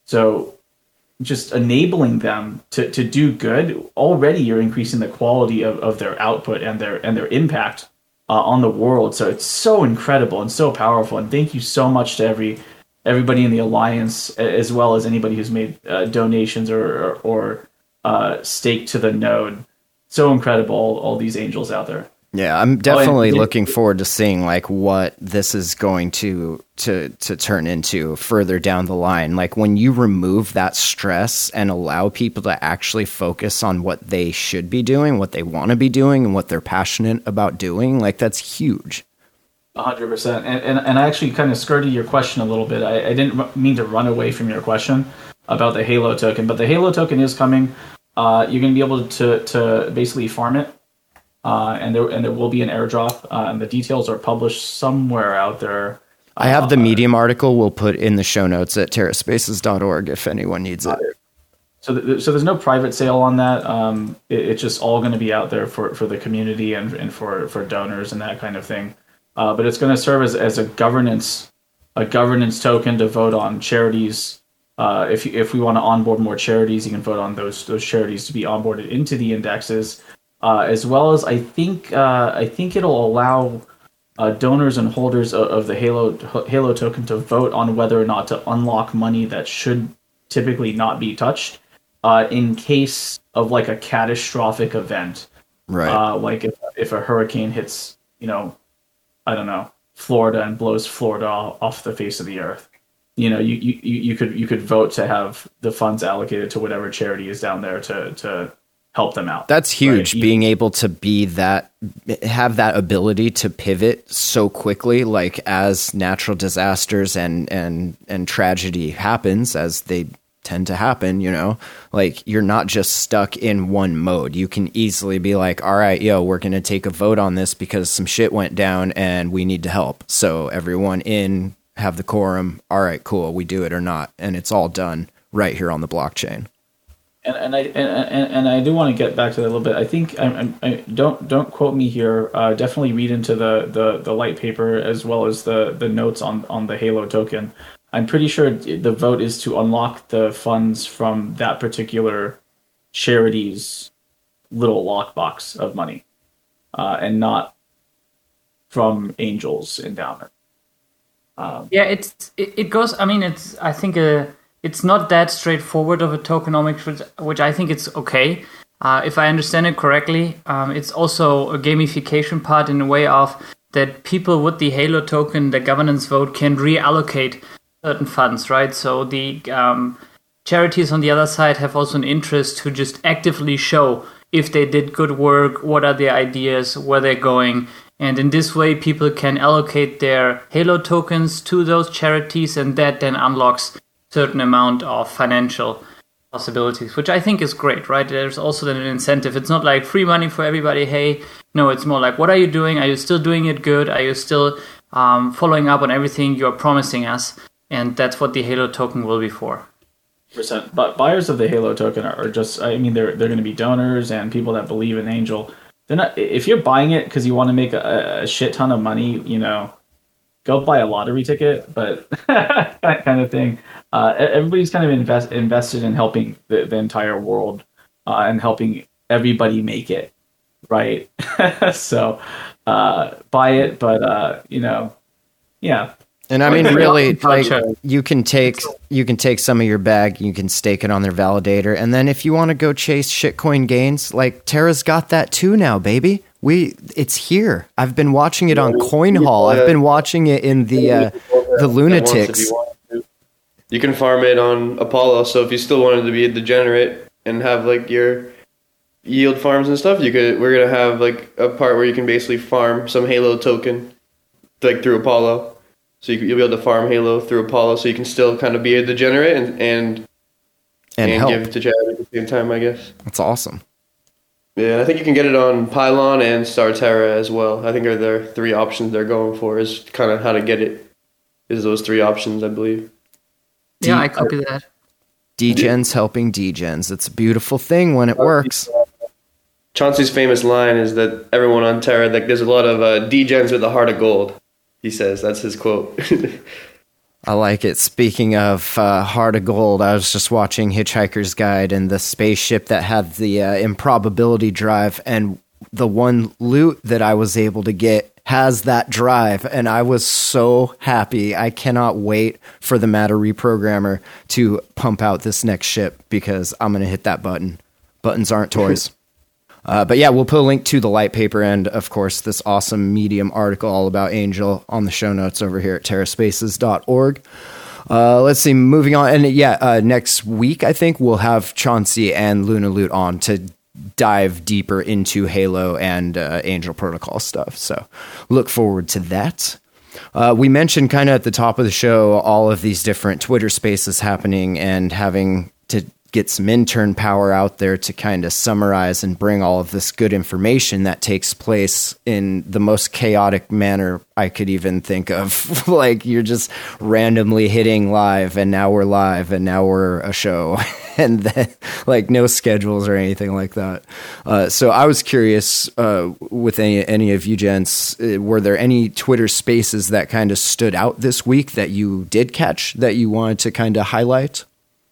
S4: So just enabling them to, to do good, already you're increasing the quality of, of their output and their and their impact uh, on the world. So it's so incredible and so powerful. And thank you so much to every everybody in the Alliance, as well as anybody who's made uh, donations or or, or uh, stake to the node. So incredible, all, all these angels out there.
S1: Yeah, I'm definitely
S4: oh, and,
S1: looking forward to seeing like what this is going to to to turn into further down the line. Like when you remove that stress and allow people to actually focus on what they should be doing, what they want to be doing, and what they're passionate about doing, like that's huge.
S4: one hundred percent. And, and and I actually kind of skirted your question a little bit. I, I didn't mean to run away from your question about the Halo token, but the Halo token is coming. Uh, you're going to be able to to basically farm it. Uh, and there and there will be an airdrop, uh, and the details are published somewhere out there.
S1: I have the Medium article we'll put in the show notes at terraspaces dot org if anyone needs it.
S4: So, th- so there's no private sale on that. Um, it, it's just all going to be out there for, for the community and and for, for donors and that kind of thing. Uh, but it's going to serve as, as a governance a governance token to vote on charities. Uh, if you, if we want to onboard more charities, you can vote on those those charities to be onboarded into the indexes. Uh, as well as I think uh, I think it'll allow uh, donors and holders of, of the Halo Halo token to vote on whether or not to unlock money that should typically not be touched uh, in case of like a catastrophic event,
S1: right?
S4: Uh, like if if a hurricane hits, you know, I don't know, Florida and blows Florida off the face of the earth. You know, you, you, you could you could vote to have the funds allocated to whatever charity is down there to to. help them out.
S1: That's huge.
S4: Right?
S1: Being able to be that, have that ability to pivot so quickly, like as natural disasters and, and, and tragedy happens, as they tend to happen, you know, like you're not just stuck in one mode. You can easily be like, all right, yo, we're going to take a vote on this because some shit went down and we need to help. So everyone in, have the quorum. All right, cool. We do it or not. And it's all done right here on the blockchain.
S4: And and I and, and I do want to get back to that a little bit. I think I, I, I don't don't quote me here. Uh, definitely read into the, the, the light paper as well as the, the notes on, on the Halo token. I'm pretty sure the vote is to unlock the funds from that particular charity's little lockbox of money, uh, and not from Angel's endowment.
S2: Um, yeah, it's it, it goes. I mean, it's I think a. It's not that straightforward of a tokenomics, which, which I think it's okay. Uh, if I understand it correctly, um, it's also a gamification part in a way of that people with the Halo token, the governance vote, can reallocate certain funds, right? So the um, charities on the other side have also an interest to just actively show if they did good work, what are their ideas, where they're going. And in this way, people can allocate their Halo tokens to those charities, and that then unlocks certain amount of financial possibilities, which I think is great, right? There's also then an incentive. It's not like free money for everybody. Hey, no, it's more like, what are you doing? Are you still doing it good? Are you still um, following up on everything you're promising us? And that's what the Halo token will be for.
S4: Percent. But buyers of the Halo token are just, I mean, they're they're going to be donors and people that believe in Angel. They're not. If you're buying it because you want to make a, a shit ton of money, you know, go buy a lottery ticket, but that kind of thing. Uh, everybody's kind of invest, invested in helping the, the entire world uh, and helping everybody make it, right? So uh, buy it, but, uh, you know, yeah.
S1: And I mean, really, like you can take you can take some of your bag, you can stake it on their validator, and then if you want to go chase shitcoin gains, like Terra's got that too now, baby. We it's here. I've been watching it on CoinHall. I've been watching it in the uh, the lunatics.
S3: You can farm it on Apollo. So if you still wanted to be a degenerate and have like your yield farms and stuff, you could. We're gonna have like a part where you can basically farm some Halo token, like through Apollo. So you, you'll be able to farm Halo through Apollo. So you can still kind of be a degenerate and and
S1: and,
S3: and
S1: help.
S3: give to charity at the same time, I guess.
S1: That's awesome.
S3: Yeah, I think you can get it on Pylon and Starterra as well. I think are their three options they're going for is kind of how to get it. Is those three options, I believe.
S2: Yeah, I copy that.
S1: Degens helping degens. It's a beautiful thing when it works.
S3: Chauncey's famous line is that everyone on Terra, like, there's a lot of uh, degens with a heart of gold. He says that's his quote.
S1: I like it. Speaking of uh, Heart of Gold, I was just watching Hitchhiker's Guide and the spaceship that had the uh, improbability drive, and the one loot that I was able to get has that drive, and I was so happy. I cannot wait for the Matter reprogrammer to pump out this next ship, because I'm going to hit that button. Buttons aren't toys. Uh, but yeah, we'll put a link to the light paper and, of course, this awesome Medium article all about Angel on the show notes over here at terraspaces dot org. Uh, let's see, moving on. And yeah, uh, next week, I think, we'll have Chauncey and Luna Loot on to dive deeper into Halo and uh, Angel Protocol stuff. So look forward to that. Uh, we mentioned kind of at the top of the show all of these different Twitter spaces happening and having to get some intern power out there to kind of summarize and bring all of this good information that takes place in the most chaotic manner I could even think of. Like, you're just randomly hitting live, and now we're live, and now we're a show, and then like no schedules or anything like that. Uh, so I was curious uh, with any, any of you gents, uh, were there any Twitter spaces that kind of stood out this week that you did catch that you wanted to kind of highlight?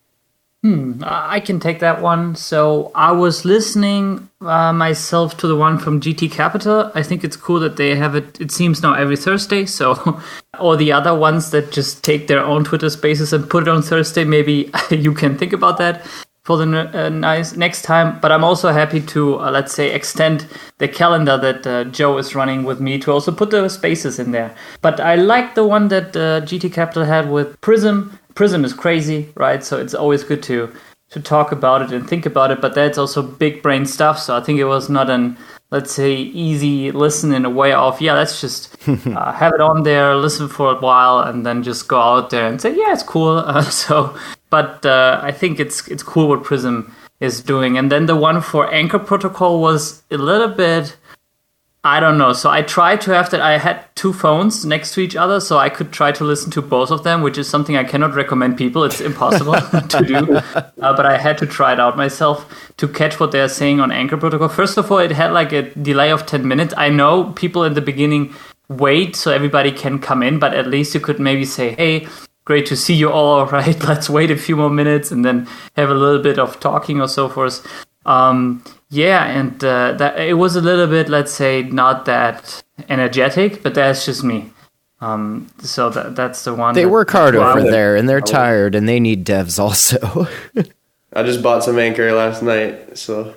S2: Hmm, I can take that one. So I was listening uh, myself to the one from G T Capital. I think it's cool that they have it, it seems now every Thursday. So, or the other ones that just take their own Twitter spaces and put it on Thursday. Maybe you can think about that for the uh, nice next time. But I'm also happy to, uh, let's say, extend the calendar that uh, Joe is running with me to also put the spaces in there. But I like the one that uh, G T Capital had with Prism. Prism is crazy, right? So it's always good to to talk about it and think about it, but that's also big brain stuff. So I think it was not an, let's say, easy listen in a way of, yeah, let's just uh, have it on there, listen for a while, and then just go out there and say, yeah, it's cool. Uh, so, but uh, I think it's it's cool what Prism is doing. And then the one for Anchor Protocol was a little bit, I don't know. So I tried to have that. I had two phones next to each other, so I could try to listen to both of them, which is something I cannot recommend people. It's impossible to do. Uh, but I had to try it out myself to catch what they're saying on Anchor Protocol. First of all, it had like a delay of ten minutes. I know people in the beginning wait so everybody can come in, but at least you could maybe say, hey, great to see you all, right? Let's wait a few more minutes and then have a little bit of talking or so forth. Um, yeah, and uh, that it was a little bit, let's say, not that energetic, but that's just me. Um, so that that's the one.
S1: They
S2: that,
S1: work hard over
S3: there.
S1: there, and they're tired, and they need devs also.
S3: I just bought some Anchor last night, so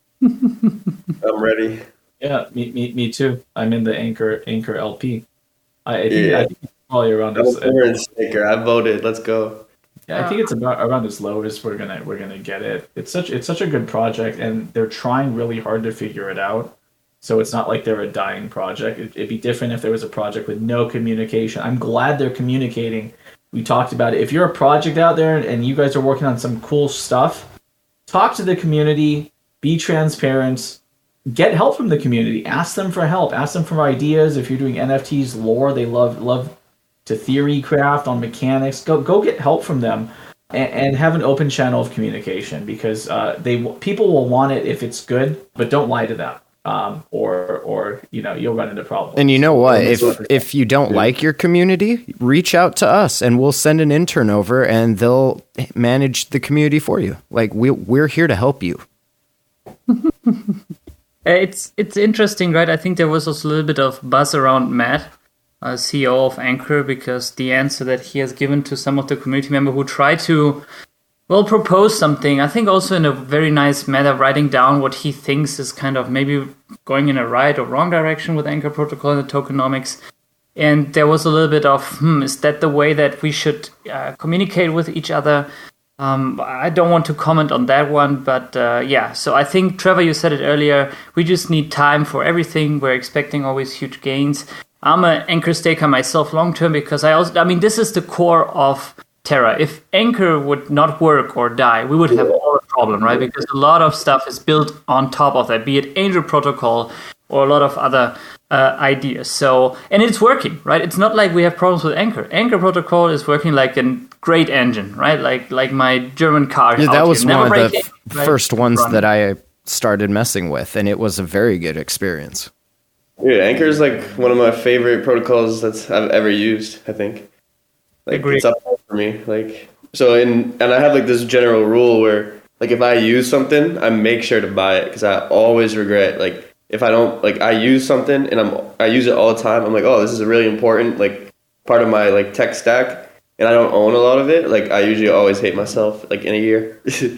S3: I'm ready.
S4: Yeah, me, me, me too. I'm in the Anchor Anchor L P. I, I think,
S3: Yeah.
S4: I think it's probably around
S3: I'm
S4: this.
S3: a Anchor. I voted. Let's go.
S4: Yeah, I think it's about around as low as we're gonna we're gonna get it. It's such it's such a good project, and they're trying really hard to figure it out. So it's not like they're a dying project. It, it'd be different if there was a project with no communication. I'm glad they're communicating. We talked about it. If you're a project out there and you guys are working on some cool stuff, talk to the community. Be transparent. Get help from the community. Ask them for help. Ask them for ideas. If you're doing N F Ts, lore, they love love. to theory craft on mechanics, go go get help from them, and, and have an open channel of communication, because uh, they people will want it if it's good, but don't lie to them, um, or or you know you'll run into problems.
S1: And you know what? If
S4: So-
S1: if you don't
S3: Yeah.
S1: like your community, reach out to us, and we'll send an intern over, and they'll manage the community for you. Like we we're here to help you.
S2: It's it's interesting, right? I think there was also a little bit of buzz around Matt, uh, C E O of Anchor, because the answer that he has given to some of the community members who try to, well, propose something, I think also in a very nice manner, writing down what he thinks is kind of maybe going in a right or wrong direction with Anchor Protocol and the tokenomics. And there was a little bit of, hmm, is that the way that we should uh, communicate with each other? Um, I don't want to comment on that one, but uh, yeah. So I think, Trevor, you said it earlier, we just need time for everything. We're expecting always huge gains. I'm an Anchor staker myself long term, because I also, I mean, this is the core of Terra. If Anchor would not work or die, we would have all a problem, right? Because a lot of stuff is built on top of that, be it Angel Protocol or a lot of other uh, ideas. So, and it's working, right? It's not like we have problems with Anchor. Anchor Protocol is working like a great engine, right? Like like my German car.
S1: Yeah, that
S2: out
S1: was
S2: here.
S1: one
S2: Never
S1: of the
S2: break
S1: f-
S2: it, right?
S1: first ones
S2: Run.
S1: that I started messing with, and it was a very good experience.
S3: Dude, Anchor is like one of my favorite protocols that's I've ever used, I think. Like
S2: Agreed.
S3: it's up for me. Like so, in and I have like this general rule where like if I use something, I make sure to buy it because I always regret like if I don't like I use something and I'm I use it all the time. I'm like, oh, this is a really important like part of my like tech stack, and I don't own a lot of it. Like I usually always hate myself like in a year.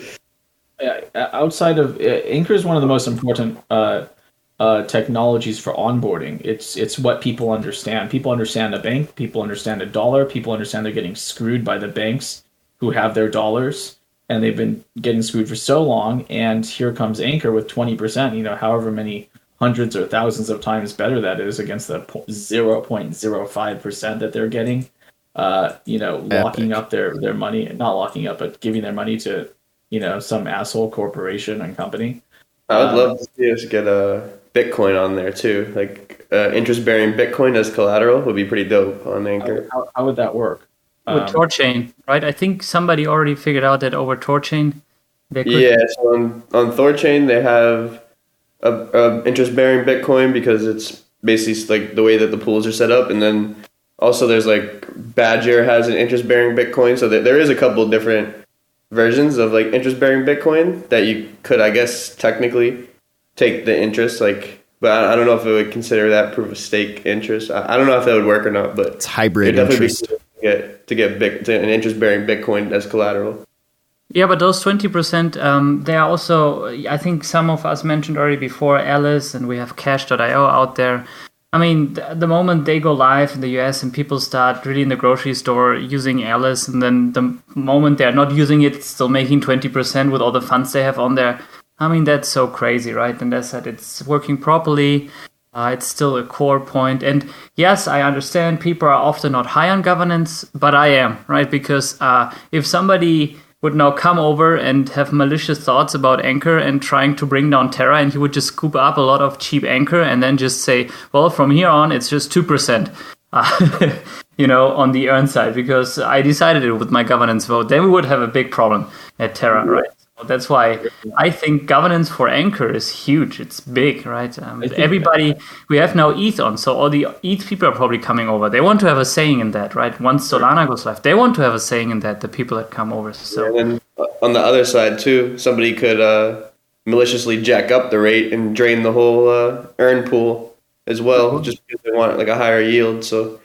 S4: Yeah, outside of uh, Anchor is one of the most important uh, uh, technologies for onboarding. It's it's what people understand. People understand a bank. People understand a dollar. People understand they're getting screwed by the banks who have their dollars, and they've been getting screwed for so long. And here comes Anchor with twenty percent. You know, however many hundreds or thousands of times better that is against the zero point zero five percent that they're getting. Uh, you know, locking
S1: Epic.
S4: up their their money, not locking up, but giving their money to, you know, some asshole corporation and company.
S3: I would
S4: Um,
S3: love to see us get a Bitcoin on there too. Like uh, interest-bearing Bitcoin as collateral would be pretty dope on Anchor.
S4: How, how would that work?
S2: With
S4: Um,
S2: Thorchain, right? I think somebody already figured out that over Thorchain, they could.
S3: Yeah, so on, on Thorchain they have a, a interest-bearing Bitcoin because it's basically like the way that the pools are set up, and then also there's like Badger has an interest-bearing Bitcoin, so there there is a couple different versions of like interest-bearing Bitcoin that you could, I guess, technically take the interest, like, but I, I don't know if it would consider that proof of stake interest. I, I don't know if that would work or not, but
S1: It's hybrid
S3: it'd definitely
S1: interest.
S3: be cool to get to get big, to an interest-bearing Bitcoin as collateral.
S2: Yeah, but those twenty percent, um, they are also, I think some of us mentioned already before, Alice, and we have cash dot io out there. I mean, th- the moment they go live in the U S and people start really in the grocery store using Alice, and then the moment they're not using it, it's still making twenty percent with all the funds they have on there. I mean, that's so crazy, right? And that's that it's working properly. Uh, it's still a core point. And yes, I understand people are often not high on governance, but I am, right? Because uh, if somebody would now come over and have malicious thoughts about Anchor and trying to bring down Terra, and he would just scoop up a lot of cheap Anchor and then just say, well, from here on, it's just two percent, uh, you know, on the earn side, because I decided it with my governance vote, then we would have a big problem at Terra, right? So that's why I think governance for Anchor is huge. It's big, right? Um, everybody, we have now E T H on, so all the E T H people are probably coming over. They want to have a saying in that, right? Once Solana goes live, they want to have a saying in that, the people that come over. So
S3: And then uh, on the other side too, somebody could uh, maliciously jack up the rate and drain the whole uh, earn pool as well, just because they want like a higher yield. So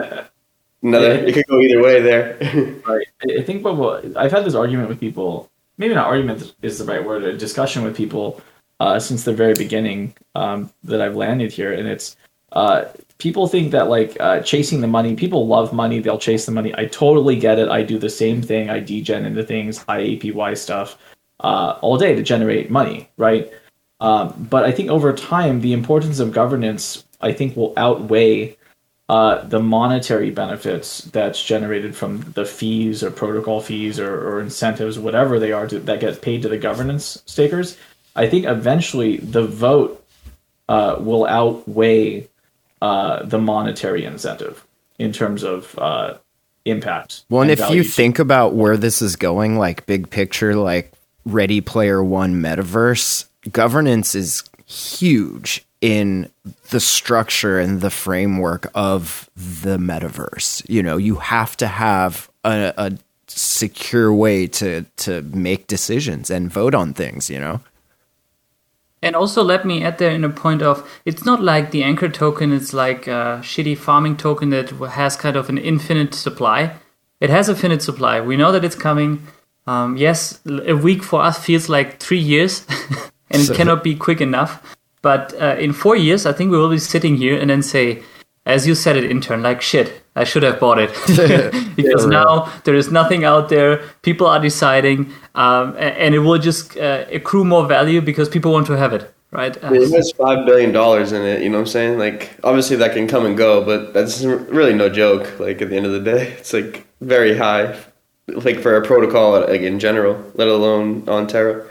S3: another, it could go either way there.
S4: Right. I I think what we'll, I've had this argument with people. Maybe not argument is the right word. A discussion with people uh, since the very beginning um, that I've landed here, and it's uh, people think that like uh, chasing the money. People love money; they'll chase the money. I totally get it. I do the same thing. I degen into things, high A P Y stuff, uh, all day to generate money, right? Um, but I think over time, the importance of governance, I think, will outweigh Uh, the monetary benefits that's generated from the fees or protocol fees or, or incentives, whatever they are, to, that get paid to the governance stakers. I think eventually the vote uh, will outweigh uh, the monetary incentive in terms of uh, impact.
S1: Well, and if you
S4: value.
S1: think about where this is going, like big picture, like Ready Player One metaverse, governance is huge in the structure and the framework of the metaverse. You know, you have to have a, a secure way to to make decisions and vote on things, you know?
S2: And also let me add there in a point of, it's not like the Anchor token is like a shitty farming token that has kind of an infinite supply. It has a finite supply. We know that it's coming. Um, yes, a week for us feels like three years and
S1: So-
S2: it cannot be quick enough. But uh, in four years, I think we will be sitting here and then say, as you said it, intern, like, shit, I should have bought it. Because
S1: Yeah,
S2: now there is nothing out there. People are deciding, um, a- and it will just uh, accrue more value because people want to have it, right? Uh,
S3: It has five billion dollars in it. You know what I'm saying? Like, obviously that can come and go, but that's really no joke. Like at the end of the day, it's like very high, like for a protocol, like in general, let alone on Terra.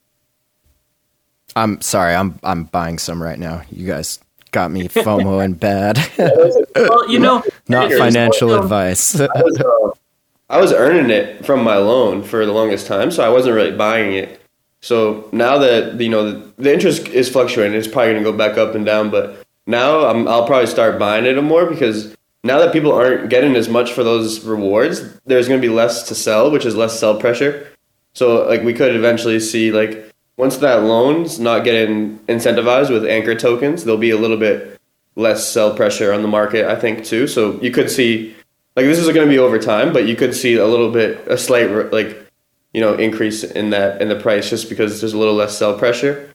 S1: I'm sorry, I'm I'm buying some right now. You guys got me FOMO and bad.
S2: well, you know,
S1: Not
S3: Here's
S1: financial
S2: what-
S1: advice.
S3: I was, uh, I was earning it from my loan for the longest time, so I wasn't really buying it. So now that you know the, the interest is fluctuating, it's probably going to go back up and down. But now I'm, I'll probably start buying it more because now that people aren't getting as much for those rewards, there's going to be less to sell, which is less sell pressure. So like we could eventually see like once that loan's not getting incentivized with Anchor tokens, there'll be a little bit less sell pressure on the market, I think, too. So you could see like this is going to be over time, but you could see a little bit a slight like you know increase in that in the price just because there's a little less sell pressure.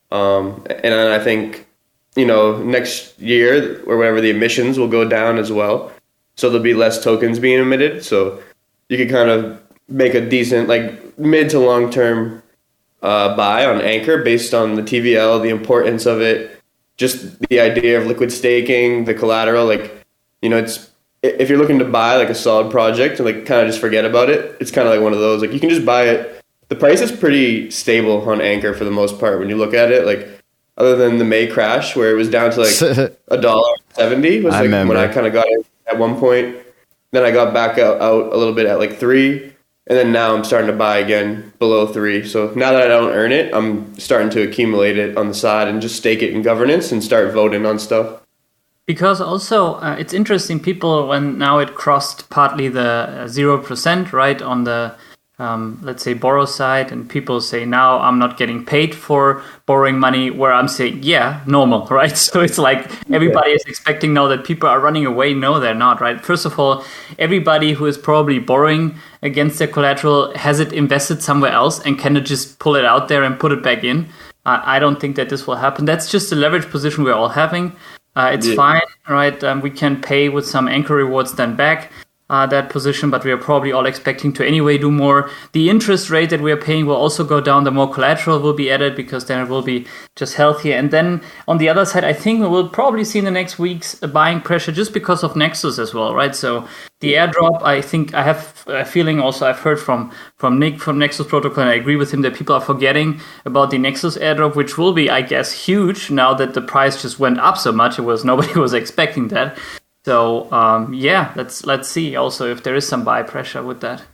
S3: Um, and I think you know next year or whatever the emissions will go down as well, so there'll be less tokens being emitted. So you could kind of make a decent like mid to long term uh, buy on Anchor based on the T V L, the importance of it, just the idea of liquid staking, the collateral. Like, you know, it's if you're looking to buy like a solid project and like kind of just forget about it, it's kind of like one of those. Like you can just buy it. The price is pretty stable on Anchor for the most part when you look at it. Like other than the May crash where it was down to like a dollar seventy was like I when I kind of got it at one point. Then I got back out, out a little bit at like three. And then now I'm starting to buy again below three. So now that I don't earn it, I'm starting to accumulate it on the side and just stake it in governance and start voting on stuff.
S2: Because also uh, it's interesting, people, when now it crossed partly the zero percent, right, on the, um, let's say, borrow side, and people say, now I'm not getting paid for borrowing money, where I'm saying, yeah, normal, right? So it's like everybody yeah. is expecting now that people are running away. No, they're not, right? First of all, everybody who is probably borrowing against their collateral has it invested somewhere else and cannot just pull it out there and put it back in. Uh, I don't think that this will happen. That's just the leverage position we're all having. Uh, it's yeah. fine, right? Um, we can pay with some Anchor rewards then back uh, that position, but we are probably all expecting to anyway do more. The interest rate that we are paying will also go down. The more collateral will be added because then it will be just healthier. And then on the other side, I think we will probably see in the next weeks a buying pressure just because of Nexus as well, right? So the airdrop, I think I have a feeling also I've heard from, from Nick from Nexus Protocol, and I agree with him that people are forgetting about the Nexus airdrop, which will be, I guess, huge now that the price just went up so much. It was nobody was expecting that. So um, yeah, let's let's see also if there is some buy pressure with that.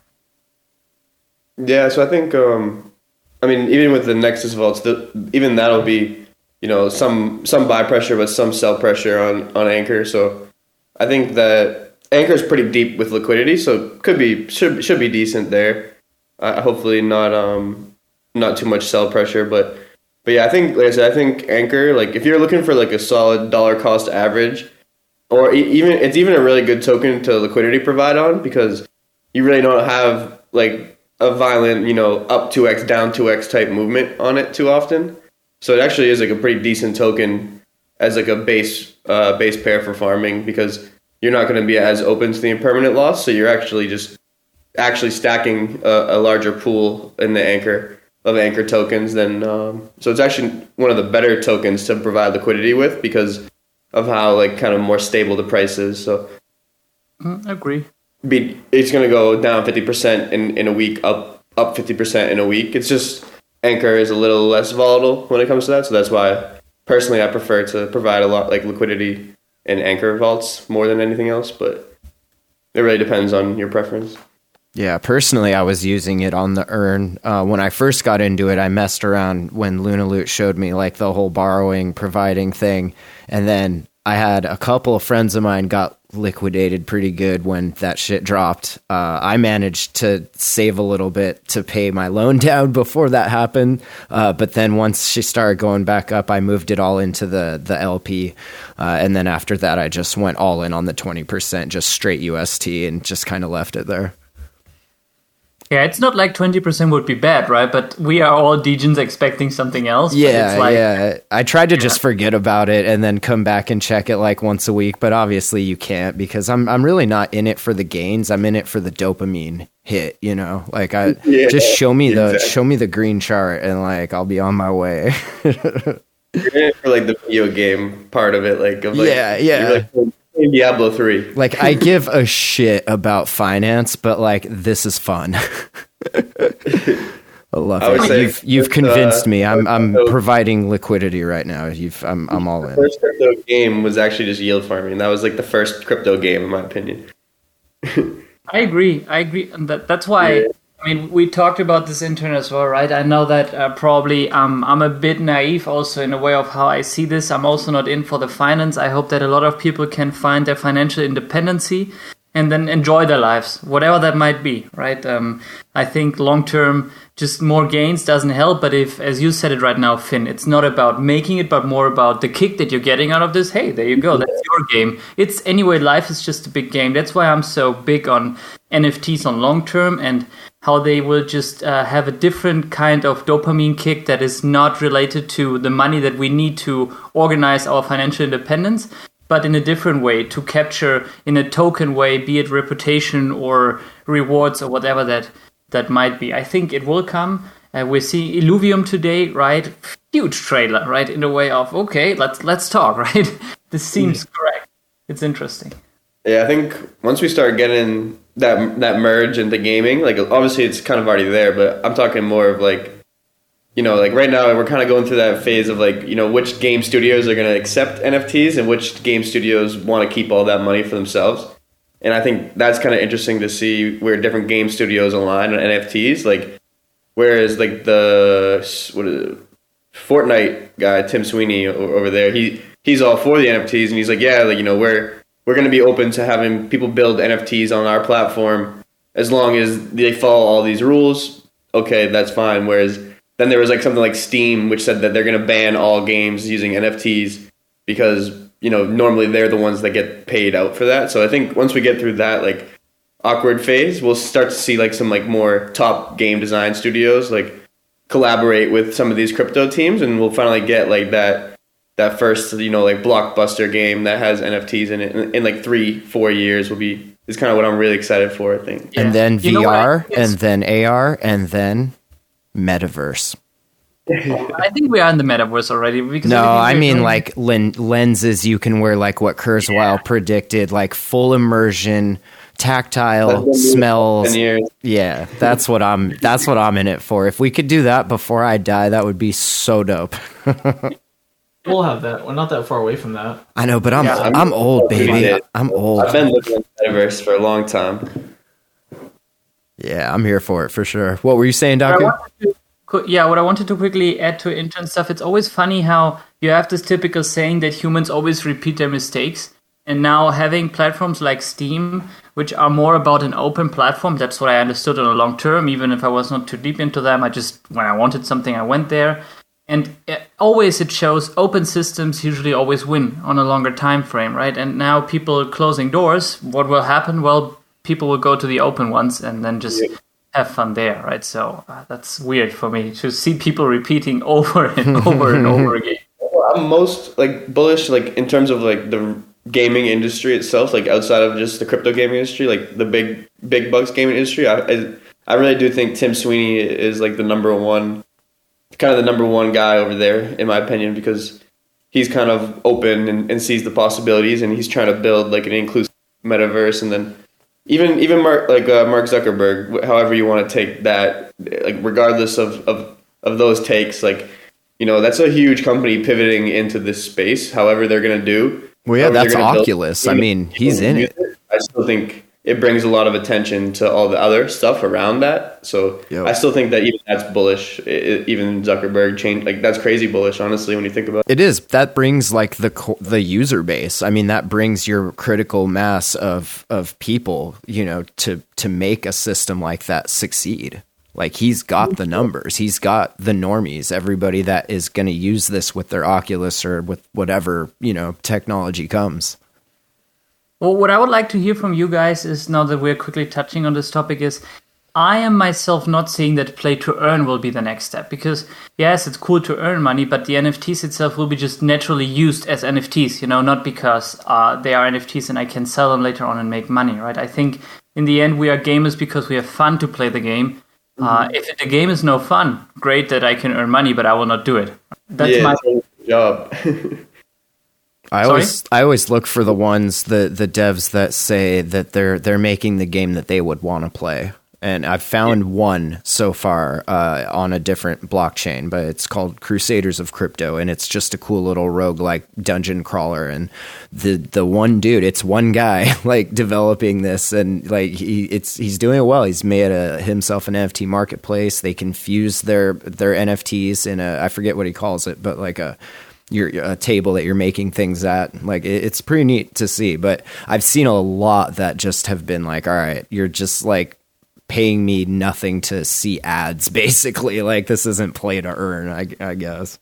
S3: Yeah, so I think um, I mean even with the Nexus vaults, the, even that'll be you know some some buy pressure but some sell pressure on, on Anchor. So I think that Anchor is pretty deep with liquidity, so could be should should be decent there. Uh, hopefully not um not too much sell pressure, but but yeah, I think like I said, I think Anchor, like if you're looking for like a solid dollar cost average. Or even it's even a really good token to liquidity provide on because you really don't have like a violent, you know, up two x, down two x type movement on it too often. So it actually is like a pretty decent token as like a base uh, base pair for farming because you're not going to be as open to the impermanent loss. So you're actually just actually stacking a, a larger pool in the Anchor of Anchor tokens than um, so it's actually one of the better tokens to provide liquidity with because of how like kind of more stable the price is. So
S2: mm, agree.
S3: Be, it's going to go down fifty percent in, in a week, up up fifty percent in a week. It's just Anchor is a little less volatile when it comes to that. So that's why personally I prefer to provide a lot like liquidity in Anchor vaults more than anything else. But it really depends on your preference.
S1: Yeah, personally, I was using it on the Earn. Uh, when I first got into it, I messed around when Lunaloot showed me like the whole borrowing, providing thing. And then I had a couple of friends of mine got liquidated pretty good when that shit dropped. Uh, I managed to save a little bit to pay my loan down before that happened. Uh, but then once she started going back up, I moved it all into the, the L P. Uh, and then after that, I just went all in on the twenty percent, just straight U S T and just kind of left it there.
S2: Yeah, it's not like twenty percent would be bad, right? But we are all degens expecting something else.
S1: Yeah,
S2: it's like,
S1: yeah. I tried to
S2: yeah.
S1: just forget about it and then come back and check it like once a week, but obviously you can't because I'm I'm really not in it for the gains. I'm in it for the dopamine hit, you know? Like I yeah, just show me the exactly. show me the green chart and like I'll be on my way.
S3: You're in it for like the video game part of it, like of like
S1: yeah, yeah.
S3: Like, in Diablo three.
S1: Like, I give a shit about finance, but, like, this is fun. I love I it. You've, you've convinced uh, me. I'm I'm so, providing liquidity right now. You've I'm I'm all in.
S3: The first crypto game was actually just yield farming. That was, like, the first crypto game, in my opinion.
S2: I agree. I agree. And that, that's why... Yeah. I mean, we talked about this intern as well, right? I know that uh, probably um, I'm a bit naive also in a way of how I see this. I'm also not in for the finance. I hope that a lot of people can find their financial independency and then enjoy their lives, whatever that might be, right? Um, I think long-term, just more gains doesn't help. But if, as you said it right now, Finn, it's not about making it, but more about the kick that you're getting out of this. Hey, there you go. That's your game. It's anyway, life is just a big game. That's why I'm so big on N F Ts on long-term and how they will just uh, have a different kind of dopamine kick that is not related to the money that we need to organize our financial independence, but in a different way to capture in a token way, be it reputation or rewards or whatever that that might be. I think it will come. Uh, we see Illuvium today, right? Huge trailer, right? In a way of, okay, let's let's talk, right? This seems mm. correct. It's interesting.
S3: Yeah, I think once we start getting that that merge into gaming, like obviously it's kind of already there, but I'm talking more of like, you know, like right now we're kind of going through that phase of like, you know, which game studios are going to accept N F Ts and which game studios want to keep all that money for themselves. And I think that's kind of interesting to see where different game studios align on N F Ts. Like, whereas like the what is it, Fortnite guy, Tim Sweeney over there, he he's all for the N F Ts and he's like, yeah, like, you know, we're we're going to be open to having people build N F Ts on our platform as long as they follow all these rules. Okay, that's fine. Whereas then there was like something like Steam, which said that they're going to ban all games using N F Ts because, you know, normally they're the ones that get paid out for that. So I think once we get through that like awkward phase, we'll start to see like some like more top game design studios like collaborate with some of these crypto teams, and we'll finally get like that that first, you know, like blockbuster game that has N F Ts in it in, in like three, four years will be is kind of what I'm really excited for, I think.
S1: Yeah. And then you V R, and then A R, and then metaverse.
S2: I think we are in the metaverse already. Because
S1: no, I mean doing... like len- lenses you can wear, like what Kurzweil yeah. predicted, like full immersion, tactile smells. Yeah, that's what I'm. That's what I'm in it for. If we could do that before I die, that would be so dope.
S4: We'll have that. We're not that far away from that.
S1: I know, but I'm yeah, I'm, I'm old, baby. I'm old.
S3: I've been looking at the metaverse for a long time.
S1: Yeah, I'm here for it for sure. What were you saying, Doctor?
S2: Yeah, what I wanted to quickly add to intern stuff, it's always funny how you have this typical saying that humans always repeat their mistakes. And now having platforms like Steam, which are more about an open platform, that's what I understood on a long term, even if I was not too deep into them. I just, when I wanted something, I went there. And it, always it shows open systems usually always win on a longer time frame, right? And now people closing doors, what will happen? Well, people will go to the open ones and then just... Yeah. have fun there, right? So uh, that's weird for me to see people repeating over and over and over again.
S3: I'm most like bullish, like in terms of like the gaming industry itself, like outside of just the crypto gaming industry, like the big big bucks gaming industry. I I, I really do think Tim Sweeney is like the number one, kind of the number one guy over there, in my opinion, because he's kind of open and, and sees the possibilities, and he's trying to build like an inclusive metaverse, and then. Even even Mark like uh, Mark Zuckerberg, however you want to take that, like regardless of, of, of those takes, like, you know, that's a huge company pivoting into this space. However they're gonna do.
S1: Well, yeah, that's Oculus. Build, I mean, he's in it.
S3: it. I still think it brings a lot of attention to all the other stuff around that. So Yo. I still think that even that's bullish. It, even Zuckerberg changed, like that's crazy bullish, honestly, when you think about it.
S1: It is. That brings like the the user base. I mean, that brings your critical mass of of people, you know, to to make a system like that succeed. Like he's got the numbers. He's got the normies, everybody that is going to use this with their Oculus or with whatever, you know, technology comes.
S2: Well, what I would like to hear from you guys is, now that we're quickly touching on this topic, is I am myself not saying that play to earn will be the next step, because yes, it's cool to earn money, but the N F Ts itself will be just naturally used as N F Ts, you know, not because uh, they are N F Ts and I can sell them later on and make money, right? I think in the end we are gamers because we have fun to play the game. Mm-hmm. Uh, if the game is no fun, great that I can earn money, but I will not do it. That's
S3: yeah,
S2: my
S3: job.
S1: I
S2: Sorry?
S1: always I always look for the ones the the devs that say that they're they're making the game that they would want to play. and I've found one so far uh, on a different blockchain, but it's called Crusaders of Crypto, and it's just a cool little roguelike dungeon crawler. And the the one dude, it's one guy like developing this, and like he it's he's doing it well. He's made a himself an N F T marketplace. They can fuse their their N F Ts in a, I forget what he calls it, but like a Your a table that you're making things at. Like it, it's pretty neat to see. But I've seen a lot that just have been like, all right, you're just like paying me nothing to see ads, basically. Like this isn't play to earn, I, I guess.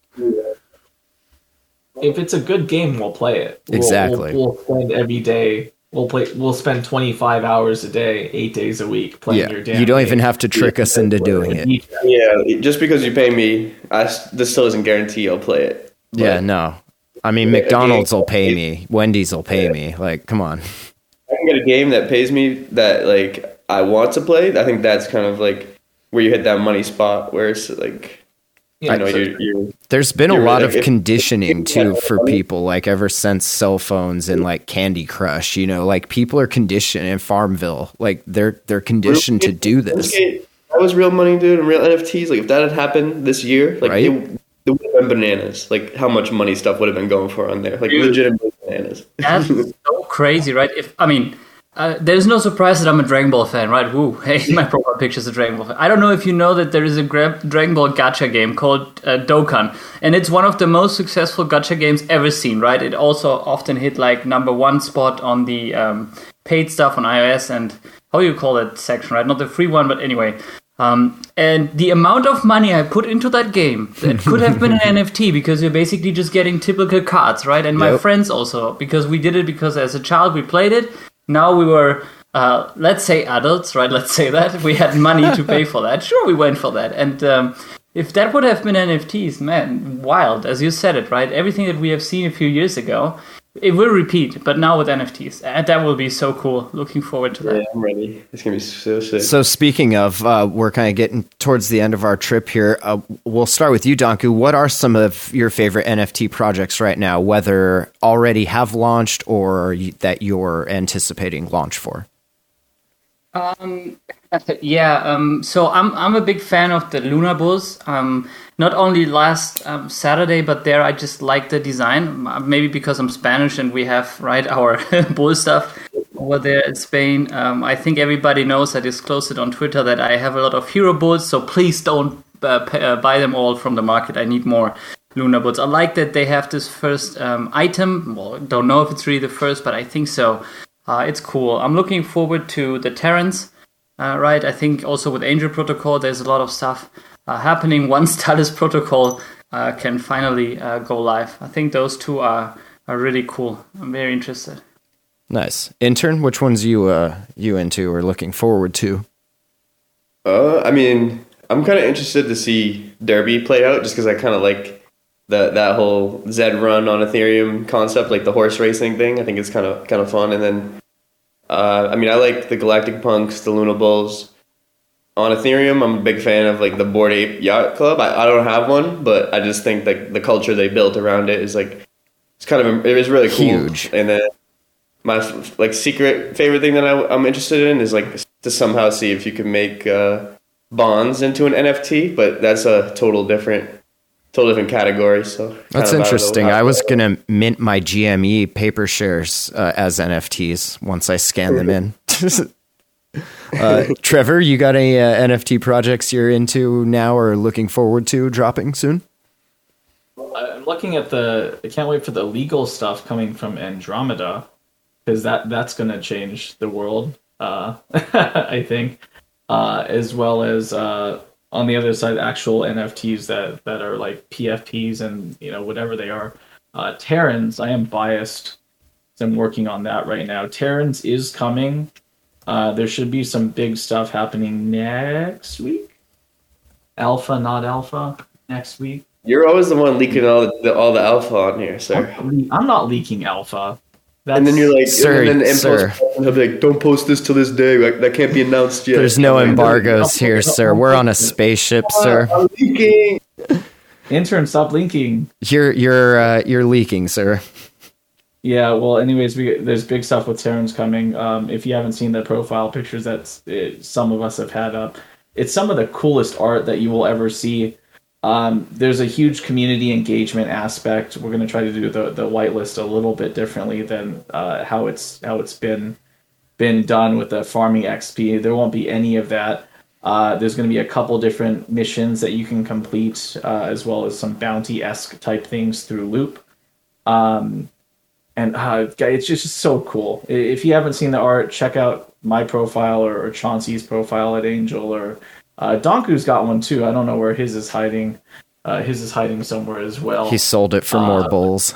S4: If it's a good game, we'll play it. We'll,
S1: Exactly.
S4: We'll, we'll spend every day. We'll play. We'll spend twenty-five hours a day, eight days a week playing
S1: Yeah,
S4: your damn.
S1: you don't
S4: game.
S1: even have to trick us into doing it.
S3: Yeah, just because you pay me, I, this still doesn't guarantee I'll play it. But
S1: Yeah, no. I mean,
S3: Yeah,
S1: McDonald's
S3: game-
S1: will pay me. Wendy's will pay
S3: Yeah.
S1: me. Like, come on.
S3: I can get a game that pays me that like I want to play. I think that's kind of like where you hit that money spot where it's like,
S4: Yeah,
S3: you know,
S4: so-
S3: you're, you're
S1: There's been a
S3: You're
S1: lot
S3: right,
S1: of
S3: if-
S1: conditioning
S3: if-
S1: too for people, like ever since cell phones and like Candy Crush, you know, like people are conditioned in Farmville, like they're they're conditioned to do this.
S3: That was real money, dude, and real N F Ts. Like if that had happened this year, like
S1: Right?
S3: it, it would have been bananas. Like how much money stuff would have been going for on there, like
S2: Dude.
S3: legitimate bananas.
S2: That's so crazy, right? If I mean, uh, there's no surprise that I'm a Dragon Ball fan, right? Woo! Hey, my profile picture is a Dragon Ball fan. I don't know if you know that there is a gra- Dragon Ball gacha game called uh, Dokkan, and it's one of the most successful gacha games ever seen, right? It also often hit like number one spot on the um, paid stuff on iOS and how you call it section, right? Not the free one, but anyway. Um, and the amount of money I put into that game that could have been an N F T because you're basically just getting typical cards, right? And my
S1: Yep.
S2: friends also, because we did it because as a child we played it. Now we were, uh, let's say adults, right? Let's say that. We had money to pay for that. Sure, we went for that. And um, if that would have been N F Ts, man, wild, as you said it, right? Everything that we have seen a few years ago, it will repeat, but now with N F Ts. And that will be so cool. Looking forward to that.
S3: Yeah, I'm ready. It's gonna be so sick.
S1: So speaking of, uh, we're kind of getting towards the end of our trip here. Uh, we'll start with you, Danku. What are some of your favorite N F T projects right now, whether already have launched or you, that you're anticipating launch for?
S2: Um, yeah, um, so I'm I'm a big fan of the Luna Bulls. Um, not only last um, Saturday, but there I just like the design. Uh, Maybe because I'm Spanish and we have right our bull stuff over there in Spain. Um, I think everybody knows. I disclosed it on Twitter that I have a lot of Hero Bulls. So please don't uh, pay, uh, buy them all from the market. I need more Luna Bulls. I like that they have this first um, item. Well, don't know if it's really the first, but I think so. Uh, it's cool. I'm looking forward to the Terrans, uh, right? I think also with Angel Protocol, there's a lot of stuff uh, happening once Talis Protocol uh, can finally uh, go live. I think those two are, are really cool. I'm very interested.
S1: Nice. Intern, which ones you uh, you into or looking forward to?
S3: Uh, I mean, I'm kind of interested to see Derby play out, just because I kind of like that that whole Zed run on Ethereum concept, like the horse racing thing. I think it's kind of kind of fun. And then, uh, I mean, I like the Galactic Punks, the Luna Bulls. On Ethereum, I'm a big fan of like the Bored Ape Yacht Club. I, I don't have one, but I just think like the culture they built around it is like it's kind of it is really cool.
S1: Huge.
S3: And then my like secret favorite thing that I, I'm interested in is like to somehow see if you can make uh, bonds into an N F T, but that's a total different, total different category. So
S1: That's
S3: kind of out of the-
S1: interesting. I was going to mint my G M E paper shares uh, as N F Ts once I scan them in. uh, Trevor, you got any uh, N F T projects you're into now or looking forward to dropping soon?
S4: I'm looking at the. I can't wait for the legal stuff coming from Andromeda, because that that's going to change the world. Uh, I think, uh, as well as uh, on the other side, actual N F Ts that that are like P F Ps and you know whatever they are. Uh, Terrans, I am biased. I'm working on that right now. Terrans is coming. Uh, there should be some big stuff happening next week. Alpha, not alpha, next week.
S3: You're always the one leaking all the, the all the alpha on here, sir.
S4: I'm not leaking alpha. That's,
S3: And then you're like,
S1: Sir,
S3: and then
S1: sir.
S3: Impulse will be like, don't post this till this day. Like, that can't be announced yet.
S1: There's no
S3: I'm like,
S1: embargoes here, sir. We're on a spaceship, sir.
S3: I'm leaking.
S4: intern, stop linking.
S1: You're you're uh, you're leaking, sir.
S4: Yeah, well, anyways, we there's big stuff with Terrans coming. Um, if you haven't seen the profile pictures that it, some of us have had up, it's some of the coolest art that you will ever see. Um, there's a huge community engagement aspect. We're going to try to do the, the whitelist a little bit differently than uh, how it's how it's been been done with the farming X P. There won't be any of that. Uh, there's going to be a couple different missions that you can complete, uh, as well as some bounty-esque type things through Loop. Um, and uh, it's just so cool. If you haven't seen the art, check out my profile or, or Chauncey's profile at Angel, or uh, Donku's got one too. I don't know where his is hiding. Uh, his is hiding somewhere as well.
S1: He sold it for more uh, bowls.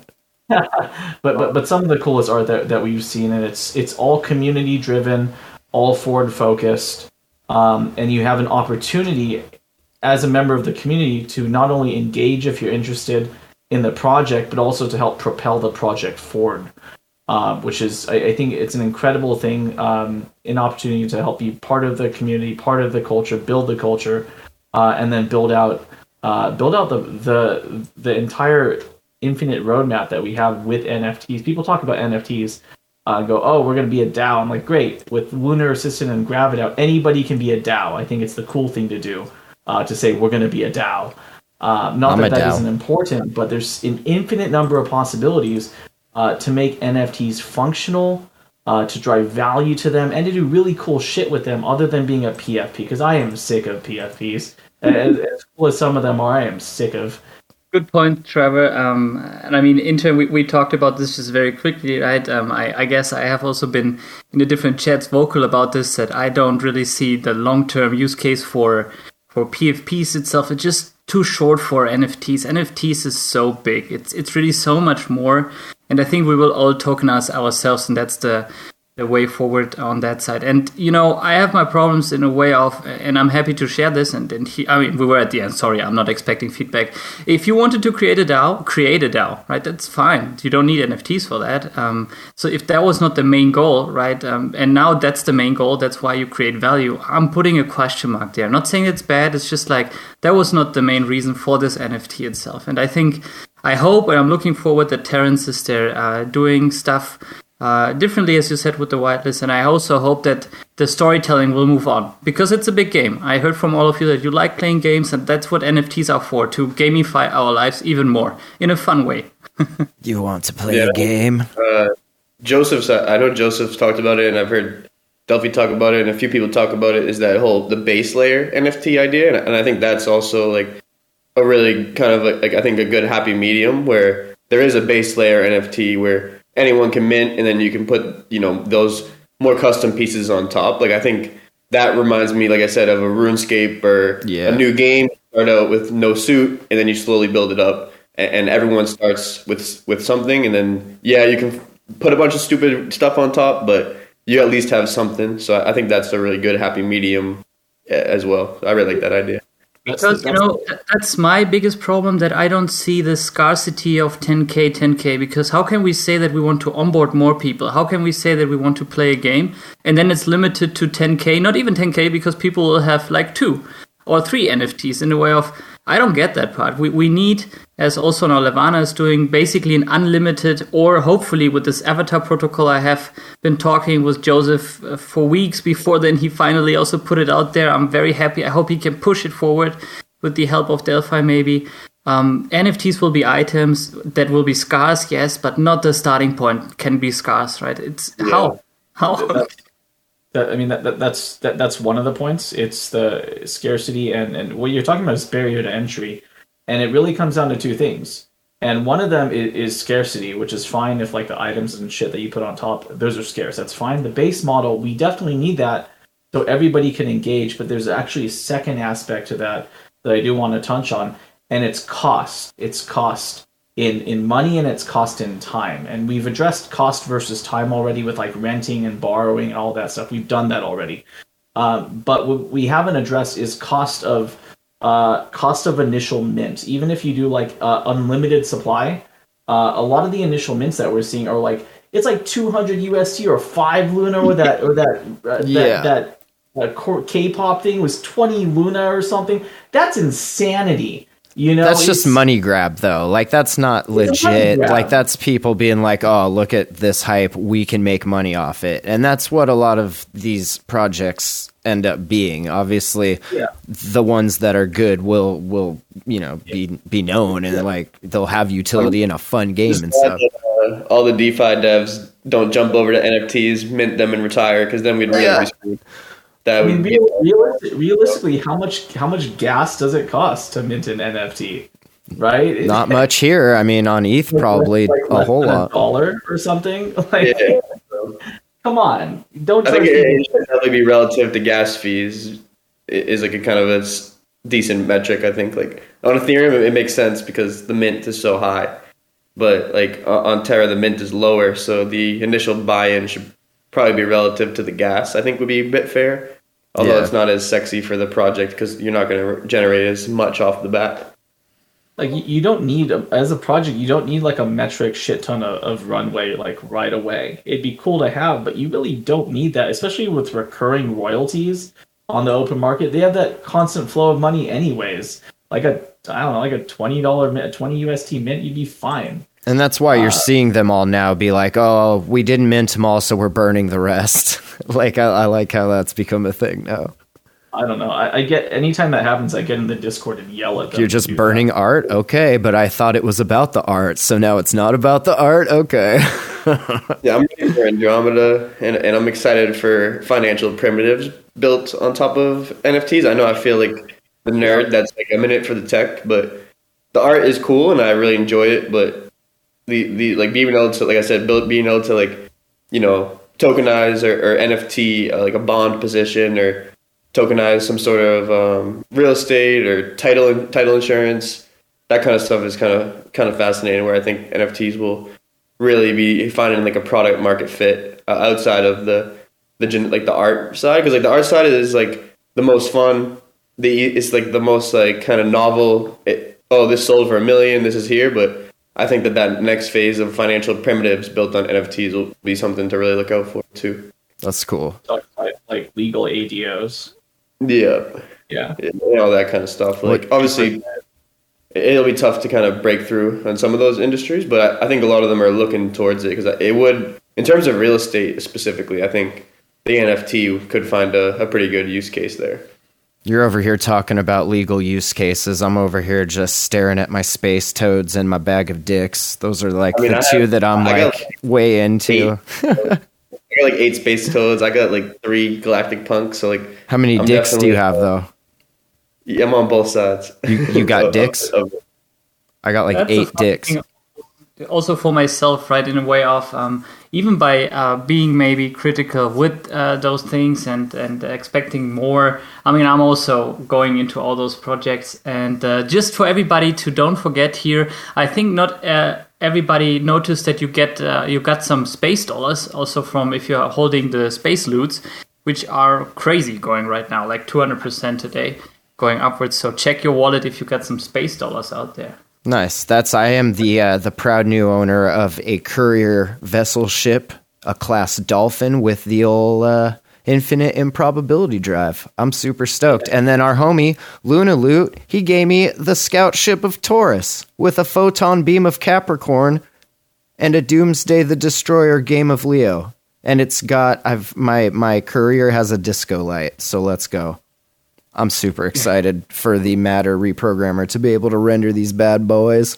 S4: but but but some of the coolest art that, that we've seen, and it's it's all community driven, all forward focused, um, and you have an opportunity as a member of the community to not only engage if you're interested in the project, but also to help propel the project forward, uh, which is I, I think it's an incredible thing, um, an opportunity to help be part of the community, part of the culture, build the culture, uh, and then build out uh, build out the the the entire infinite roadmap that we have with N F Ts. People talk about N F Ts, uh, go, oh, we're going to be a DAO. I'm like, great. With Lunar Assistant and Gravidao, anybody can be a DAO. I think it's the cool thing to do, uh, to say we're going to be a DAO. Uh, not I'm that that DAO. Isn't important, but there's an infinite number of possibilities uh, to make N F Ts functional, uh, to drive value to them, and to do really cool shit with them other than being a P F P, because I am sick of P F Ps. as, as cool as some of them are, I am sick of.
S2: Good point, Trevor. Um, and I mean, in turn, we, we talked about this just very quickly, right? Um, I, I guess I have also been in the different chats vocal about this, that I don't really see the long-term use case for for P F Ps itself. It's just too short for N F Ts. N F Ts is so big. It's it's really so much more. And I think we will all tokenize ourselves, and that's the the way forward on that side. And, you know, I have my problems in a way of, and I'm happy to share this, and, and he, I mean, we were at the end, sorry, I'm not expecting feedback. If you wanted to create a DAO, create a DAO, right? That's fine. You don't need N F Ts for that. Um, so if that was not the main goal, right, um, and now that's the main goal, that's why you create value, I'm putting a question mark there. I'm not saying it's bad, it's just like, that was not the main reason for this N F T itself. And I think, I hope, and I'm looking forward that Terrence is there uh, doing stuff Uh, differently, as you said, with the whitelist, and I also hope that the storytelling will move on, because it's a big game. I heard from all of you that you like playing games, and that's what N F Ts are for, to gamify our lives even more, in a fun way.
S1: You want to play
S3: yeah.
S1: a game?
S3: Uh, Joseph's, I know Joseph's talked about it, and I've heard Delphi talk about it, and a few people talk about it, is that whole, the base layer N F T idea, and, and I think that's also like a really kind of, like, like I think a good happy medium, where there is a base layer N F T where anyone can mint, and then you can put, you know, those more custom pieces on top. Like, I think that reminds me, like I said, of a RuneScape or yeah. a new game. Start out with no suit, and then you slowly build it up, and, and everyone starts with with something, and then yeah, you can put a bunch of stupid stuff on top, but you at least have something. So I think that's a really good happy medium as well. I really like that idea.
S2: Because, you know, that's my biggest problem, that I don't see the scarcity of ten K, ten K, because how can we say that we want to onboard more people? How can we say that we want to play a game and then it's limited to ten K, not even ten K, because people will have like two or three N F Ts in the way of, I don't get that part. We we need, as also now Levana is doing, basically an unlimited, or hopefully with this avatar protocol, I have been talking with Joseph uh, for weeks before then he finally also put it out there. I'm very happy. I hope he can push it forward with the help of Delphi maybe. Um, N F Ts will be items that will be scarce, yes, but not the starting point can be scarce, right? It's yeah. how? How?
S4: That, that, I mean, that, that that's that, that's one of the points. It's the scarcity, and, and what you're talking about is barrier to entry. And it really comes down to two things. And one of them is, is scarcity, which is fine if like the items and shit that you put on top, those are scarce. That's fine. The base model, we definitely need that so everybody can engage. But there's actually a second aspect to that that I do want to touch on. And it's cost. It's cost in, in money, and it's cost in time. And we've addressed cost versus time already with like renting and borrowing and all that stuff. We've done that already. Um, but what we haven't addressed is cost of uh, cost of initial mint. Even if you do like uh, unlimited supply, uh, a lot of the initial mints that we're seeing are like, it's like two hundred U S D or five Luna, or that or that uh,
S1: yeah.
S4: that that uh, K-pop thing was twenty Luna or something. That's insanity. You know,
S1: that's just
S4: it's-
S1: money grab though. Like that's not
S4: a money
S1: legit.
S4: grab.
S1: Like that's people being like, "Oh, look at this hype. We can make money off it." And that's what a lot of these projects end up being. Obviously,
S4: Yeah.
S1: the ones that are good will will, you know, be be known and like they'll have utility in a fun game
S3: Just
S1: and
S3: glad
S1: stuff.
S3: that, uh, all the DeFi devs don't jump over to N F Ts, mint them, and retire, because then we'd really
S1: Yeah.
S3: be screwed. That
S4: I mean,
S3: would be
S4: real, realistic, realistically, how much how much gas does it cost to mint an N F T? Right?
S1: Not much here. I mean, on E T H, probably
S4: Like
S1: a
S4: less
S1: whole
S4: than
S1: lot.
S4: A dollar or something. Like,
S3: Yeah.
S4: come on, don't.
S3: I think
S4: charge
S3: it,
S4: people-
S3: it should definitely be relative to gas fees. It is like a kind of a s- decent metric. I think like on Ethereum, it, it makes sense because the mint is so high, but like o- on Terra, the mint is lower, so the initial buy-in should probably be relative to the gas. I think would be a bit fair, although
S1: Yeah.
S3: it's not as sexy for the project because you're not going to generate as much off the bat.
S4: like you, you don't need a, as a project you don't need like a metric shit ton of, of runway like right away. It'd be cool to have, but you really don't need that, especially with recurring royalties on the open market. They have that constant flow of money anyways. Like a I don't know, like a twenty dollar mint, twenty U S T mint, you'd be fine.
S1: And that's why you're
S4: Uh,
S1: seeing them all now be like, "Oh, we didn't mint them all, so we're burning the rest." Like I, I like how that's become a thing now.
S4: I don't know. I, I get anytime that happens, I get in the Discord and yell at them.
S1: You're
S4: to
S1: just
S4: do
S1: burning
S4: that.
S1: art? Okay, but I thought it was about the art, so now it's not about the art? Okay.
S3: Yeah, I'm ready for Andromeda, and, and I'm excited for financial primitives built on top of N F Ts. I know I feel like the nerd that's like I'm in it for the tech, but the art is cool and I really enjoy it. But the, the like being able to, like I said, build, being able to like, you know, tokenize or, or N F T uh, like a bond position or tokenize some sort of um, real estate or title title insurance, that kind of stuff is kind of kind of fascinating. Where I think N F Ts will really be finding like a product market fit uh, outside of the the gen- like the art side, because like the art side is like the most fun. The it's like the most like kind of novel. It, oh, this sold for a million. This is here, but I think that that next phase of financial primitives built on N F Ts will be something to really look out for too.
S1: That's cool.
S4: Talk about, like legal A D Os.
S3: Yeah,
S4: Yeah.
S3: and all that kind of stuff. Like
S1: What-
S3: obviously, it'll be tough to kind of break through on some of those industries, but I, I think a lot of them are looking towards it because it would, in terms of real estate specifically, I think the N F T could find a, a pretty good use case there.
S1: You're over here talking about legal use cases. I'm over here just staring at my space toads and my bag of dicks. Those are like
S3: I mean,
S1: the
S3: I
S1: two
S3: have-
S1: that I'm
S3: I got
S1: like way into.
S3: I got like eight space toads. I got like three galactic punks. So like,
S1: How many
S3: I'm
S1: dicks do you have
S3: definitely-
S1: though?
S3: yeah, I'm on both sides.
S1: You, you got
S3: Of-
S1: dicks?
S3: of- of-
S1: I got like
S2: That's a
S1: eight
S2: fun
S1: dicks.
S2: thing also for myself, right, in a way of um, even by uh, being maybe critical with uh, those things and, and expecting more. I mean, I'm also going into all those projects. And uh, just for everybody to don't forget here, I think not uh, everybody noticed that you get uh, you got some space dollars also from if you're holding the space loots, which are crazy going right now, like two hundred percent today going upwards. So check your wallet if you got some space dollars out there.
S1: Nice. That's I am the uh, the proud new owner of a courier vessel ship, a class Dolphin with the old uh, infinite improbability drive. I'm super stoked. And then our homie Luna Loot, he gave me the scout ship of Taurus with a photon beam of Capricorn and a Doomsday the Destroyer game of Leo. And it's got I've my my courier has a disco light. So let's go. I'm super excited for the Matter reprogrammer to be able to render these bad boys.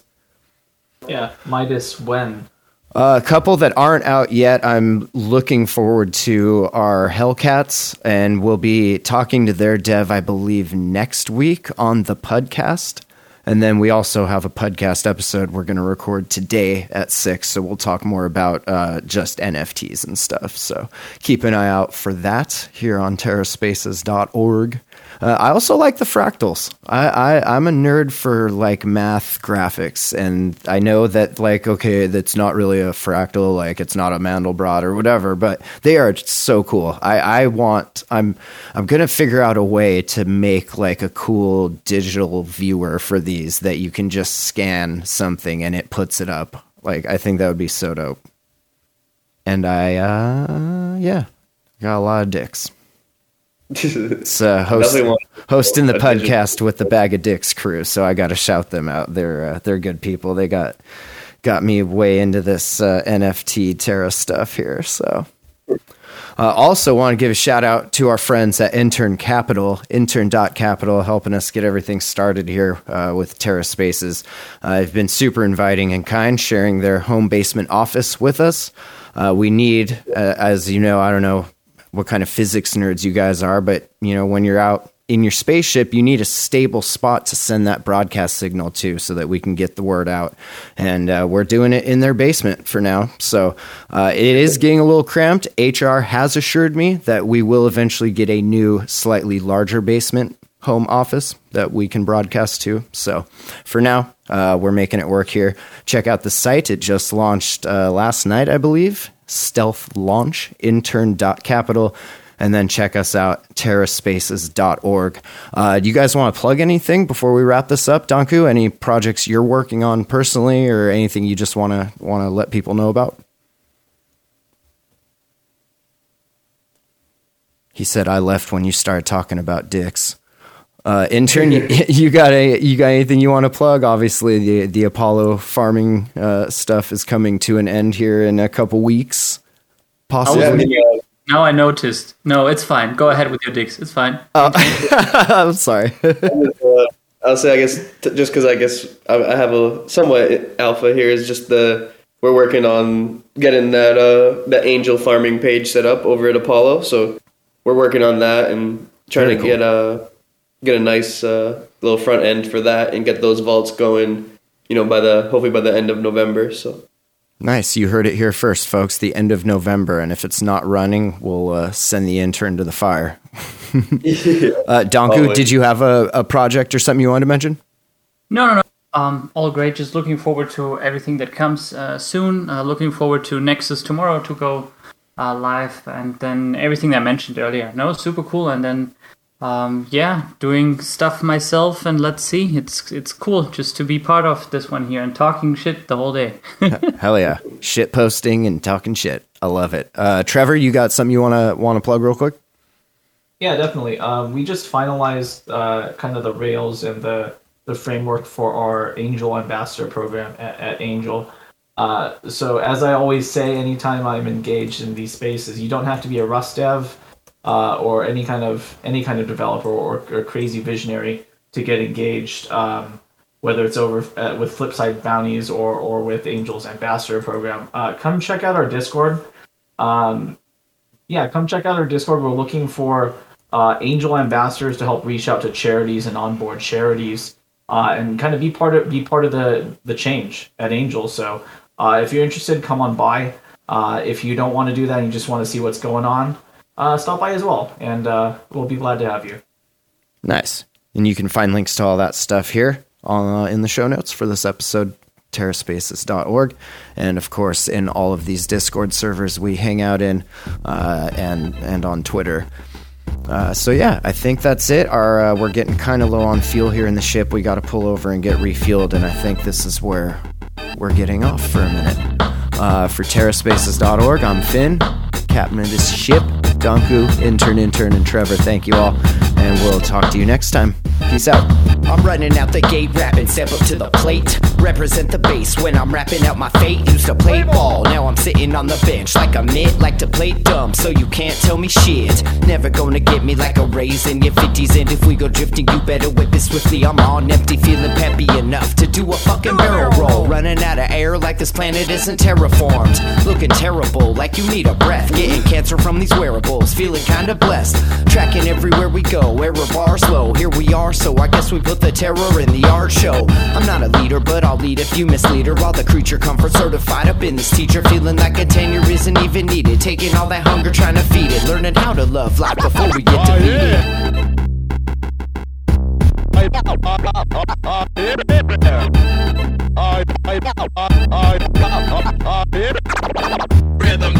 S4: Yeah. Midas when?
S1: Uh, a couple that aren't out yet, I'm looking forward to are Hellcats, and we'll be talking to their dev, I believe, next week on the podcast. And then we also have a podcast episode we're going to record today at six, so we'll talk more about uh, just N F Ts and stuff. So keep an eye out for that here on terraspaces dot org. Uh, I also like the fractals. I, I, I'm a nerd for like math graphics, and I know that like, okay, that's not really a fractal, like it's not a Mandelbrot or whatever, but they are so cool. I, I want, I'm, I'm going to figure out a way to make like a cool digital viewer for these that you can just scan something and it puts it up. Like, I think that would be so dope. And I, uh, yeah, got a lot of dicks. It's uh, host, hosting the podcast with the Bag of Dicks crew, so I got to shout them out. They're uh, they're good people. They got got me way into this uh, N F T Terra stuff here. So, uh, also want to give a shout out to our friends at Intern Capital, intern dot capital, helping us get everything started here uh, with Terra Spaces. Uh, they've been super inviting and kind, sharing their home basement office with us. Uh, we need, uh, as you know, I don't know what kind of physics nerds you guys are, but you know, when you're out in your spaceship, you need a stable spot to send that broadcast signal to so that we can get the word out. And uh, we're doing it in their basement for now. So uh, it is getting a little cramped. H R has assured me that we will eventually get a new, slightly larger basement home office that we can broadcast to. So for now, uh, we're making it work here. Check out the site. It just launched uh, last night, I believe. Stealth launch, intern dot capital. And then check us out, terra spaces dot org. Uh, do you guys want to plug anything before we wrap this up, Danku? Any projects you're working on personally, or anything you just want to want to let people know about? He said, "I left when you started talking about dicks." Uh, intern, you, you got a you got anything you want to plug? Obviously, the the Apollo farming uh, stuff is coming to an end here in a couple weeks, possibly.
S2: Yeah, now I noticed. No, it's fine. Go ahead with your dicks. It's fine.
S1: Oh. I'm sorry.
S3: uh, I'll say, I guess, t- just because I guess I, I have a somewhat alpha here is just the we're working on getting that uh, that angel farming page set up over at Apollo. So we're working on that and trying Very to cool. get a get a nice uh, little front end for that and get those vaults going. You know, by the hopefully by the end of November. So.
S1: Nice. You heard it here first, folks. The end of November. And if it's not running, we'll uh, send the intern to the fire. uh, Danku, oh, did you have a, a project or something you wanted to mention?
S2: No, no, no. Um, all great. Just looking forward to everything that comes uh, soon. Uh, looking forward to Nexus tomorrow to go uh, live. And then everything that I mentioned earlier. No, super cool. And then, um, yeah, doing stuff myself. And let's see. It's it's cool just to be part of this one here and talking shit the whole day.
S1: Hell yeah. Shit posting and talking shit. I love it. Uh, Trevor, you got something you want to want to plug real quick?
S4: Yeah, definitely. Um, we just finalized uh, kind of the rails and the, the framework for our Angel Ambassador program at, at Angel. Uh, so as I always say, anytime I'm engaged in these spaces, you don't have to be a Rust dev uh, or any kind of any kind of developer or, or crazy visionary to get engaged. Um, whether it's over uh, with Flipside bounties or or with Angel's Ambassador program, uh, come check out our Discord. Um, yeah, come check out our Discord. We're looking for uh, Angel Ambassadors to help reach out to charities and onboard charities uh, and kind of be part of be part of the the change at Angel. So uh, if you're interested, come on by. Uh, if you don't want to do that and you just want to see what's going on, uh, stop by as well, and uh, we'll be glad to have you.
S1: Nice. And you can find links to all that stuff here on, uh, in the show notes for this episode, terra spaces dot org, and of course in all of these Discord servers we hang out in, uh, and and on Twitter. Uh, so yeah, I think that's it. Our uh, we're getting kind of low on fuel here in the ship. We got to pull over and get refueled, and I think this is where we're getting off for a minute. Uh, for terra spaces dot org, I'm Finn, captain of this ship. Danku, intern, intern, and Trevor, thank you all, and we'll talk to you next time. Peace out.
S5: I'm running out the gate, rapping, step up to the plate. Represent the base when I'm rapping out my fate. Used to play ball, now I'm sitting on the bench like a mid. Like to play dumb, so you can't tell me shit. Never gonna get me like a raise in your fifties. And if we go drifting, you better whip it swiftly. I'm on empty, feeling peppy enough to do a fucking barrel roll. Running out of air like this planet isn't terraformed. Looking terrible, like you need a breath. Getting cancer from these wearables, feeling kinda blessed. Tracking everywhere we go, error bar slow. Here we are, so I guess we put the terror in the art show. I'm not a leader, but I'll lead if you mislead her. While the creature comfort certified up in this teacher. Feeling like a tenure isn't even needed. Taking all that hunger, trying to feed it. Learning how to love life before we get to meet it. Rhythm.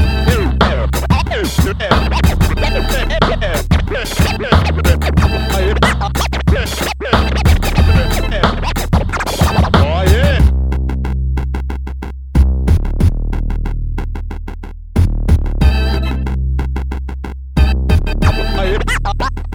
S5: Oh, yeah.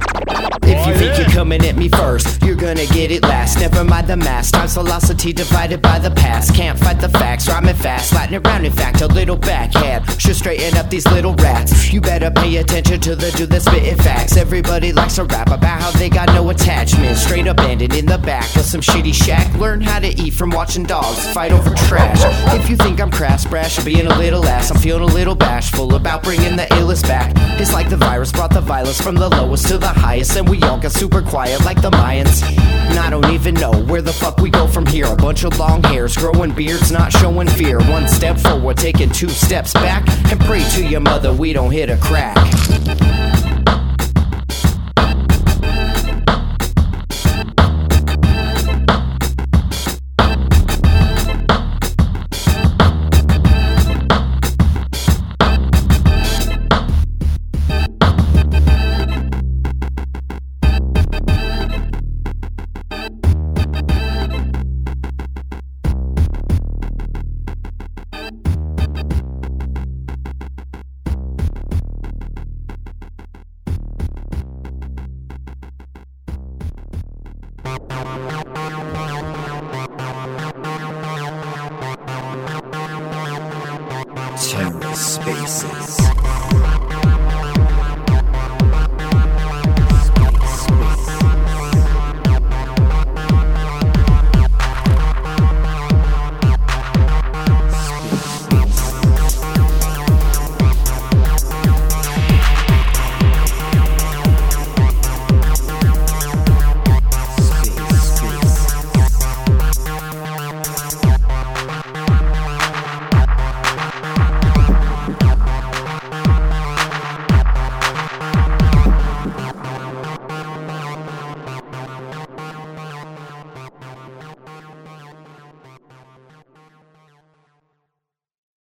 S5: first, you're gonna get it last. Never mind the mass, time's velocity divided by the past. Can't fight the facts, rhyming fast, Latin around in fact, a little backhand. Should straighten up these little rats. You better pay attention to the dude that's spitting facts. Everybody likes to rap about how they got no attachment. Straight abandoned in the back of some shitty shack. Learn how to eat from watching dogs fight over trash. If you think I'm crass, brash, being a little ass, I'm feeling a little bashful about bringing the illest back. It's like the virus brought the violence from the lowest to the highest, and we all got super quiet like the Mayans. And I don't even know where the fuck we go from here. A bunch of long hairs, growing beards, not showing fear. One step forward, taking two steps back, and pray to your mother we don't hit a crack.
S1: TerraSpaces.